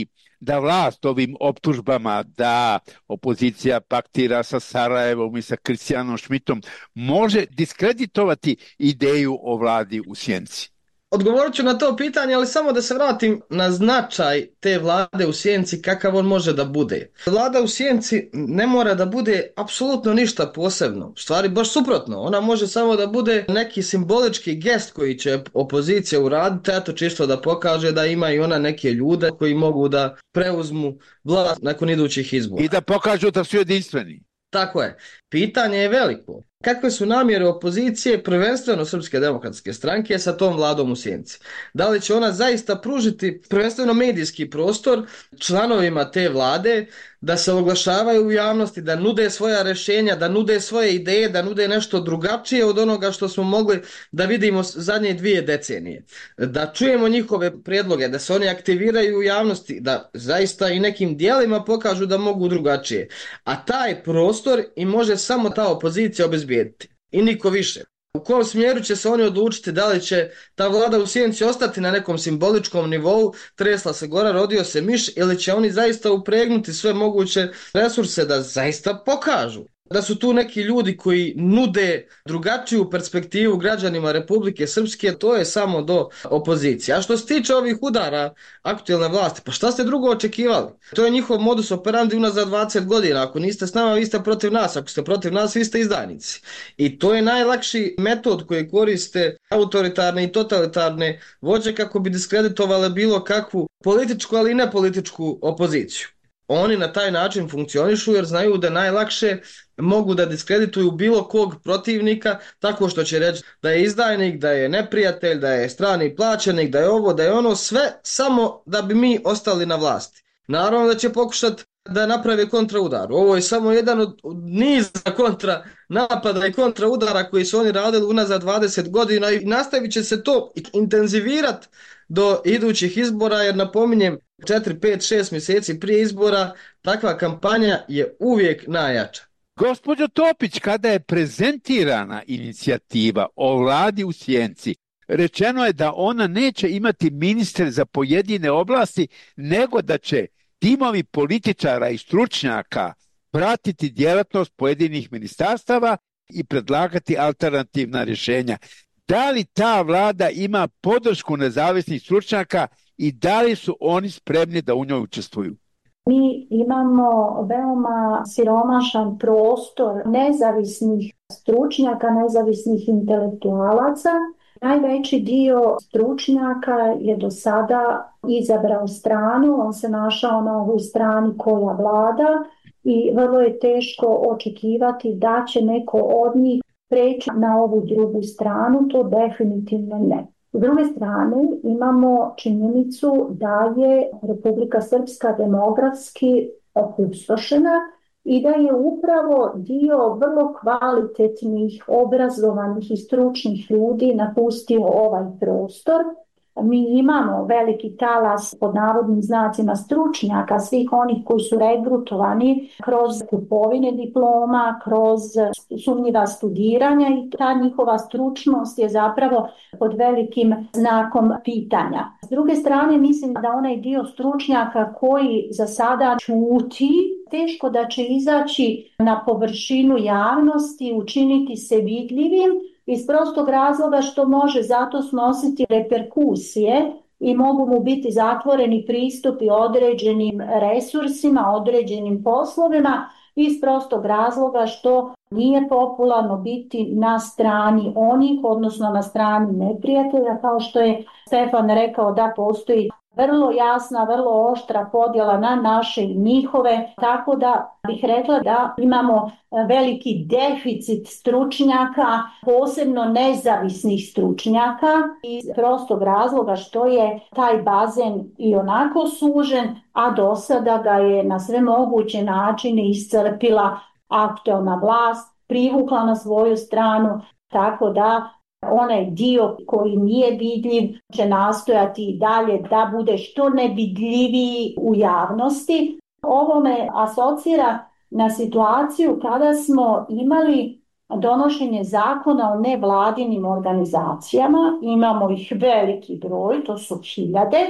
da vlast ovim optužbama da opozicija paktira sa Sarajevom i sa Kristijanom Šmitom može diskreditovati ideju o vladi u sjeni? Odgovorit ću na to pitanje, ali samo da se vratim na značaj te vlade u sjenci, kakav on može da bude. Vlada u sjenci ne mora da bude apsolutno ništa posebno. U stvari, baš suprotno. Ona može samo da bude neki simbolički gest koji će opozicija uraditi, eto čisto da pokaže da ima i ona neke ljude koji mogu da preuzmu vlast nakon idućih izbora. I da pokažu da su jedinstveni. Tako je. Pitanje je veliko. Kakve su namjere opozicije, prvenstveno Srpske demokratske stranke, sa tom vladom u sjenci? Da li će ona zaista pružiti prvenstveno medijski prostor članovima te vlade da se oglašavaju u javnosti, da nude svoja rješenja, da nude svoje ideje, da nude nešto drugačije od onoga što smo mogli da vidimo zadnje 2 decenije? Da čujemo njihove prijedloge, da se oni aktiviraju u javnosti, da zaista i nekim dijelima pokažu da mogu drugačije. A taj prostor i može samo ta opozicija obezbijediti. I niko više. U kom smjeru će se oni odlučiti, da li će ta vlada u sjenci ostati na nekom simboličkom nivou, tresla se gora, rodio se miš, ili će oni zaista upregnuti sve moguće resurse da zaista pokažu da su tu neki ljudi koji nude drugačiju perspektivu građanima Republike Srpske, to je samo do opozicije. A što se tiče ovih udara aktualne vlasti, pa šta ste drugo očekivali? To je njihov modus operandi unazad 20 godina. Ako niste s nama, vi ste protiv nas. Ako ste protiv nas, vi ste izdajnici. I to je najlakši metod koji koriste autoritarne i totalitarne vođe kako bi diskreditovale bilo kakvu političku, ali i nepolitičku opoziciju. Oni na taj način funkcionišu jer znaju da najlakše mogu da diskredituju bilo kog protivnika tako što će reći da je izdajnik, da je neprijatelj, da je strani plaćenik, da je ovo, da je ono, sve samo da bi mi ostali na vlasti. Naravno da će pokušati da naprave kontraudar. Ovo je samo jedan od niza kontra napada i kontraudara koji su oni radili unazad 20 godina i nastavit će se to intenzivirati do idućih izbora, jer napominjem 4, 5, 6 mjeseci prije izbora takva kampanja je uvijek najjača. Gospođo Topić, kada je prezentirana inicijativa o vladi u sjenci, rečeno je da ona neće imati ministre za pojedine oblasti, nego da će timovi političara i stručnjaka pratiti djelatnost pojedinih ministarstava i predlagati alternativna rješenja. Da li ta vlada ima podršku nezavisnih stručnjaka i da li su oni spremni da u njoj učestvuju? Mi imamo veoma siromašan prostor nezavisnih stručnjaka, nezavisnih intelektualaca. Najveći dio stručnjaka je do sada izabrao stranu, on se našao na ovoj strani koja vlada i vrlo je teško očekivati da će neko od njih preći na ovu drugu stranu, to definitivno ne. S druge strane imamo činjenicu da je Republika Srpska demografski opustošena i da je upravo dio vrlo kvalitetnih, obrazovanih i stručnih ljudi napustio ovaj prostor. Mi imamo veliki talas pod navodnim znacima stručnjaka, svih onih koji su regrutovani kroz kupovine diploma, kroz sumnjiva studiranja i ta njihova stručnost je zapravo pod velikim znakom pitanja. S druge strane, mislim da onaj dio stručnjaka koji za sada ćuti, teško da će izaći na površinu javnosti, učiniti se vidljivim, iz prostog razloga što može zato snositi reperkusije i mogu mu biti zatvoreni pristupi određenim resursima, određenim poslovima, iz prostog razloga što nije popularno biti na strani onih, odnosno na strani neprijatelja, kao što je Stefan rekao da postoji vrlo jasna, vrlo oštra podjela na naše i njihove, tako da bih rekla da imamo veliki deficit stručnjaka, posebno nezavisnih stručnjaka, iz prostog razloga što je taj bazen i onako sužen, a do sada ga je na sve moguće načine iscrpila aktualna vlast, privukla na svoju stranu, tako da onaj dio koji nije vidljiv će nastojati i dalje da bude što nevidljiviji u javnosti. Ovo me asocira na situaciju kada smo imali donošenje zakona o nevladinim organizacijama, imamo ih veliki broj, to su 1000,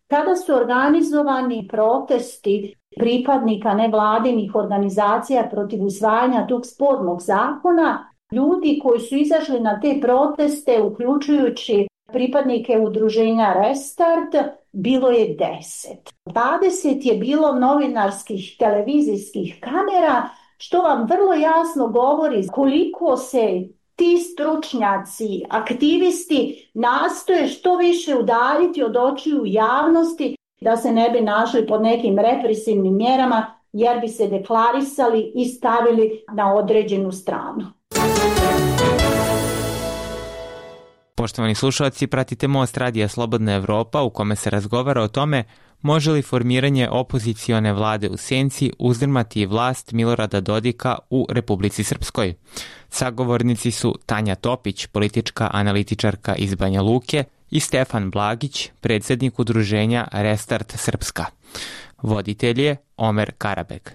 kada su organizovani protesti pripadnika nevladinih organizacija protiv usvajanja tog spornog zakona, ljudi koji su izašli na te proteste, uključujući pripadnike udruženja Restart, bilo je 10. 20 je bilo novinarskih televizijskih kamera, što vam vrlo jasno govori koliko se ti stručnjaci, aktivisti nastoje što više udaljiti od očiju javnosti da se ne bi našli pod nekim represivnim mjerama jer bi se deklarisali i stavili na određenu stranu. Poštovani slušalci, pratite Most Radija Slobodna Evropa u kome se razgovara o tome može li formiranje opozicione vlade u senci uzdrmati vlast Milorada Dodika u Republici Srpskoj. Sagovornici su Tanja Topić, politička analitičarka iz Banja Luke, i Stefan Blagić, predsjednik udruženja Restart Srpska. Voditelj je Omer Karabek.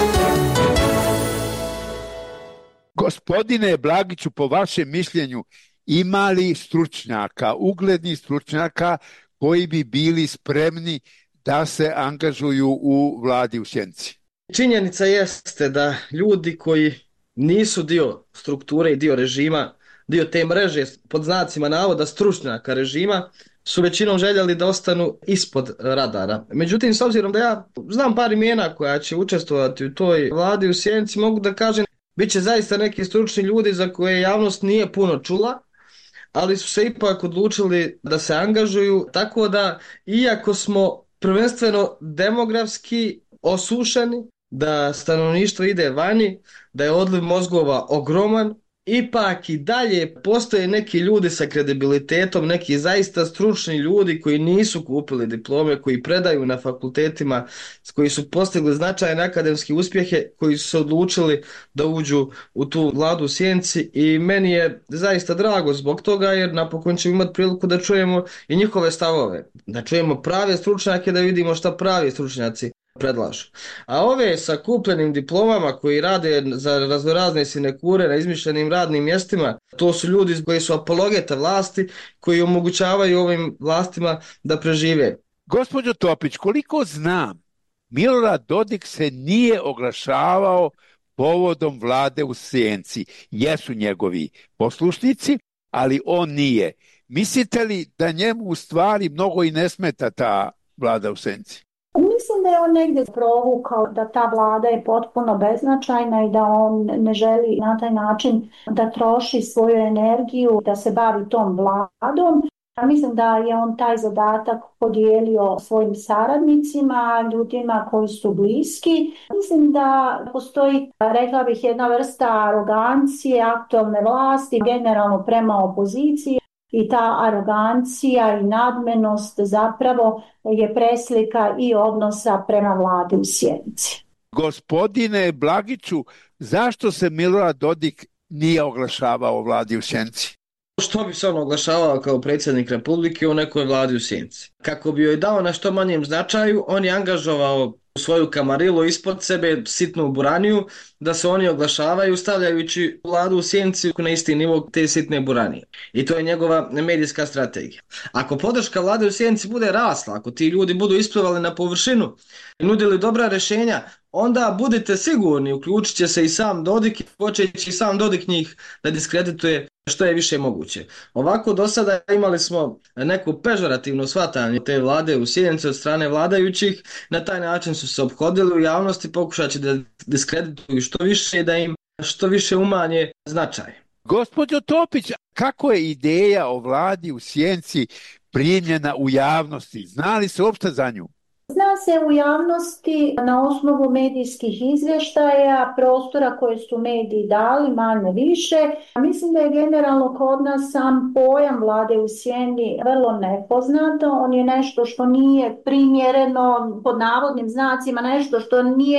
Gospodine Blagiću, po vašem mišljenju, ima li stručnjaka, uglednih stručnjaka koji bi bili spremni da se angažuju u vladi u senci? Činjenica jeste da ljudi koji nisu dio strukture i dio režima, dio te mreže pod znacima navoda stručnjaka režima, su većinom željeli da ostanu ispod radara. Međutim, s obzirom da ja znam par imena koja će učestvovati u toj vladi u senci, mogu da kažem bit će zaista neki stručni ljudi za koje javnost nije puno čula, ali su se ipak odlučili da se angažuju, tako da iako smo prvenstveno demografski osušeni, da stanovništvo ide vani, da je odliv mozgova ogroman, ipak i dalje postoje neki ljudi sa kredibilitetom, neki zaista stručni ljudi koji nisu kupili diplome, koji predaju na fakultetima, koji su postigli značajne akademske uspjehe, koji su se odlučili da uđu u tu vladu u senci i meni je zaista drago zbog toga jer napokon ćemo imati priliku da čujemo i njihove stavove, da čujemo prave stručnjake, da vidimo šta pravi stručnjaci predlažu. A ove sa kupljenim diplomama koji rade za raznorazne sinekure na izmišljenim radnim mjestima, to su ljudi koji su apologeta vlasti, koji omogućavaju ovim vlastima da prežive. Gospođo Topić, koliko znam, Milorad Dodik se nije oglašavao povodom vlade u senci. Jesu njegovi poslušnici, ali on nije. Mislite li da njemu u stvari mnogo i ne smeta ta vlada u senci? Mislim da je on negdje provukao da ta vlada je potpuno beznačajna i da on ne želi na taj način da troši svoju energiju, da se bavi tom vladom. Mislim da je on taj zadatak podijelio svojim saradnicima, ljudima koji su bliski. Mislim da postoji, rekla bih, jedna vrsta arogancije aktualne vlasti, generalno prema opoziciji. I ta arogancija i nadmenost zapravo je preslika i odnosa prema vladi u senci. Gospodine Blagiću, zašto se Milorad Dodik nije oglašavao o vladi u senci? Što bi se on oglašavao kao predsjednik Republike u nekoj vladi u senci? Kako bi joj dao na što manjem značaju, on je angažovao svoju kamarilu ispod sebe, sitnu buraniju, da se oni oglašavaju stavljajući vladu u senci na isti nivo te sitne buranije. I to je njegova medijska strategija. Ako podrška vlade u senci bude rasla, ako ti ljudi budu isplivali na površinu i nudili dobra rješenja, onda budite sigurni, uključit će se i sam Dodik i počeći sam Dodik njih da diskredituje što je više moguće. Ovako do sada imali smo neku pežorativno shvatanje te vlade u senci od strane vladajućih, na taj način su se ophodili u javnosti, pokušat će da diskredituju što više i da im što više umanje značaj. Gospođo Topić, kako je ideja o vladi u senci primljena u javnosti? Zna li se uopšte za nju? Zna se u javnosti na osnovu medijskih izvještaja, prostora koje su mediji dali, manje više. Mislim da je generalno kod nas sam pojam vlade u sjeni vrlo nepoznat. On je nešto što nije primjereno, pod navodnim znacima, nešto što nije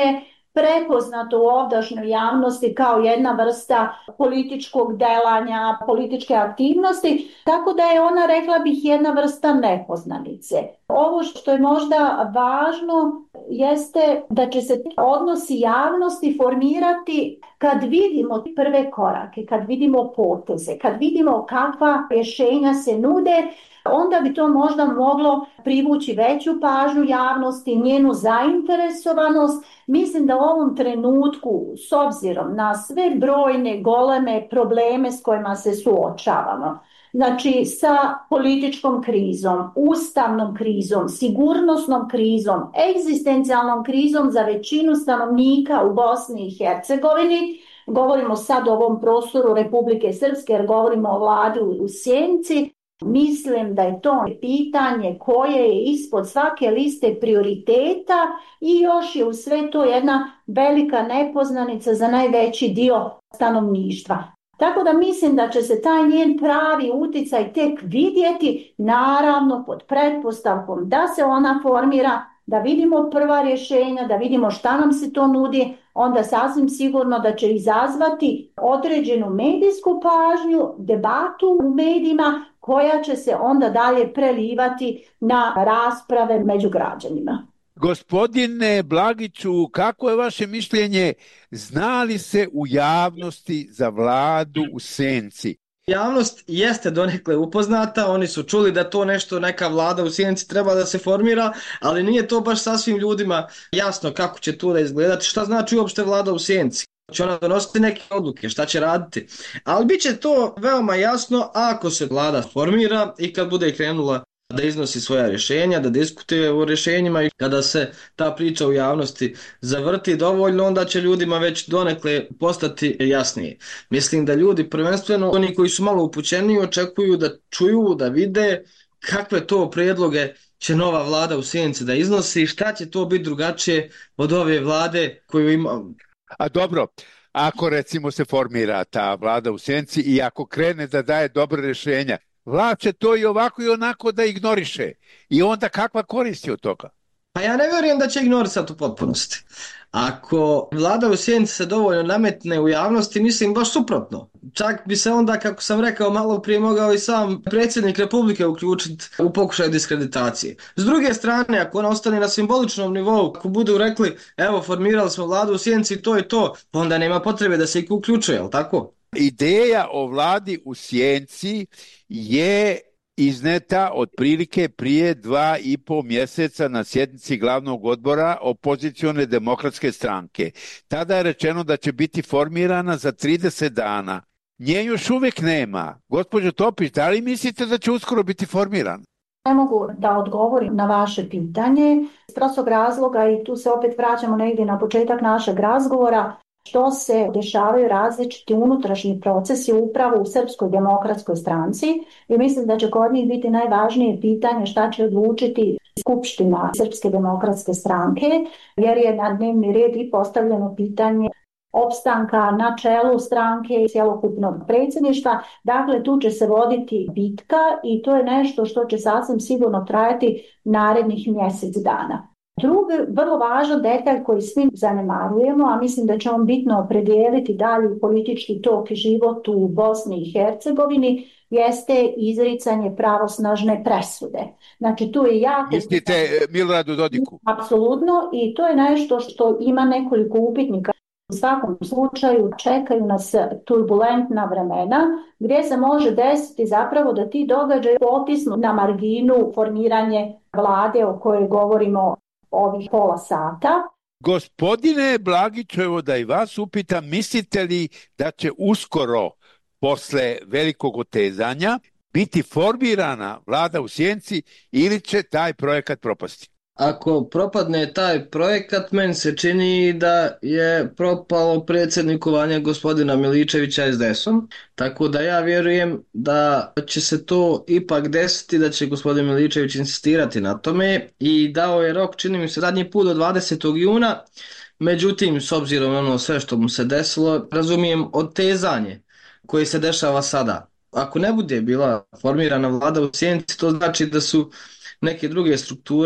prepoznato u ovdašnjoj javnosti kao jedna vrsta političkog delanja, političke aktivnosti, tako da je ona, rekla bih, jedna vrsta nepoznanice. Ovo što je možda važno jeste da će se odnosi javnosti formirati kad vidimo prve korake, kad vidimo poteze, kad vidimo kakva rješenja se nude, onda bi to možda moglo privući veću pažnju javnosti, njenu zainteresovanost. Mislim da u ovom trenutku, s obzirom na sve brojne goleme probleme s kojima se suočavamo, znači sa političkom krizom, ustavnom krizom, sigurnosnom krizom, egzistencijalnom krizom za većinu stanovnika u Bosni i Hercegovini, govorimo sad o ovom prostoru Republike Srpske jer govorimo o vladi u Sjenici, mislim da je to pitanje koje je ispod svake liste prioriteta i još je u sve to jedna velika nepoznanica za najveći dio stanovništva. Tako da mislim da će se taj njen pravi uticaj tek vidjeti, naravno pod pretpostavkom da se ona formira, da vidimo prva rješenja, da vidimo šta nam se to nudi, onda sasvim sigurno da će izazvati određenu medijsku pažnju, debatu u medijima koja će se onda dalje prelivati na rasprave među građanima. Gospodine Blagiću, kako je vaše mišljenje? Zna li se u javnosti za vladu u senci? Javnost jeste donekle upoznata, oni su čuli da to nešto, neka vlada u sjenci treba da se formira, ali nije to baš sasvim ljudima jasno kako će to da izgledati, šta znači uopšte vlada u sjenci. Će ona donositi neke odluke, šta će raditi. Ali bit će to veoma jasno ako se vlada formira i kad bude krenula da iznosi svoja rješenja, da diskutuje o rješenjima i kada se ta priča u javnosti zavrti dovoljno, onda će ljudima već donekle postati jasnije. Mislim da ljudi, prvenstveno oni koji su malo upućeni, očekuju da čuju, da vide kakve to prijedloge će nova vlada u sjenci da iznosi, šta će to biti drugačije od ove vlade koju ima. A dobro, ako recimo se formira ta vlada u senci i ako krene da daje dobre rješenja, vlast će to i ovako i onako da ignoriše. I onda kakva koristi od toga? Pa ja ne vjerujem da će ignorisati u potpunosti. Ako vlada u sjenci se dovoljno nametne u javnosti, mislim baš suprotno. Čak bi se onda, kako sam rekao malo prije, mogao i sam predsjednik Republike uključiti u pokušaj diskreditacije. S druge strane, ako ona ostane na simboličnom nivou, ako budu rekli, evo formirali smo vladu u sjenci, to je to, onda nema potrebe da se uključuje, jel tako? Ideja o vladi u sjenci je izneta otprilike prije 2,5 mjeseca na sjednici glavnog odbora opozicione demokratske stranke. Tada je rečeno da će biti formirana za 30 dana. Nje još uvijek nema. Gospođo Topić, da li mislite da će uskoro biti formirana? Ne mogu da odgovorim na vaše pitanje iz prostog razloga i tu se opet vraćamo negdje na početak našeg razgovora. Što se dešavaju različiti unutrašnji procesi upravo u Srpskoj demokratskoj stranci i mislim da će kod njih biti najvažnije pitanje šta će odlučiti Skupština Srpske demokratske stranke, jer je na dnevni red i postavljeno pitanje opstanka na čelu stranke i cjelokupnog predsjedništva. Dakle, tu će se voditi bitka i to je nešto što će sasvim sigurno trajati narednih mjesec dana. Drugi vrlo važan detalj koji svi zanemarujemo, a mislim da će on bitno opredijeliti dalje politički tok i život u Bosni i Hercegovini, jeste izricanje pravosnažne presude. Znači tu je jako... Mislite Miloradu Dodiku? Apsolutno, i to je nešto što ima nekoliko upitnika. U svakom slučaju čekaju nas turbulentna vremena gdje se može desiti zapravo da ti događaji potisnu na marginu formiranje vlade o kojoj govorimo ovih pola sata. Gospodine Blagiću, evo da i vas upitam, mislite li da će uskoro, posle velikog otezanja, biti formirana vlada u sjenci ili će taj projekat propasti? Ako propadne taj projekat, meni se čini da je propalo predsjednikovanje gospodina Miličevića SDS-om, tako da ja vjerujem da će se to ipak desiti, da će gospodin Miličević insistirati na tome i dao je rok, čini mi se, zadnji put do 20. juna, međutim, s obzirom na ono sve što mu se desilo, razumijem otezanje koje se dešava sada. Ako ne bude bila formirana vlada u sjenci, to znači da su neke druge strukture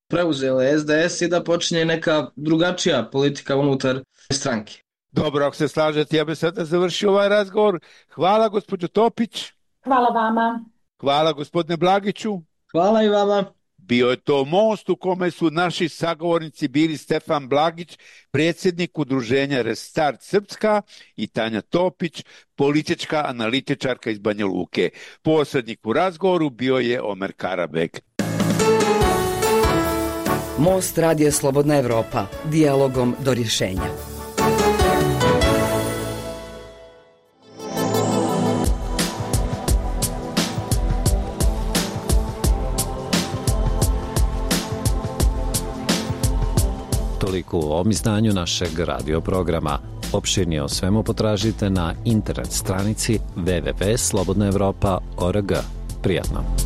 preuzele SDS i da počinje neka drugačija politika unutar stranke. Dobro, ako se slažete, ja bih sada završio ovaj razgovor. Hvala, gospođo Topić. Hvala vama. Hvala, gospodine Blagiću. Hvala i vama. Bio je to most u kome su naši sagovornici bili Stefan Blagić, predsjednik udruženja Restart Srpska, i Tanja Topić, politička analitičarka iz Banja Luke. Posrednik u razgovoru bio je Omer Karabek. Most Radija Slobodna Evropa. Dijalogom do rješenja. Toliko u ovom izdanju našeg radio programa. Opširnije o svemu potražite na internet stranici www.slobodnaevropa.org. Prijatno.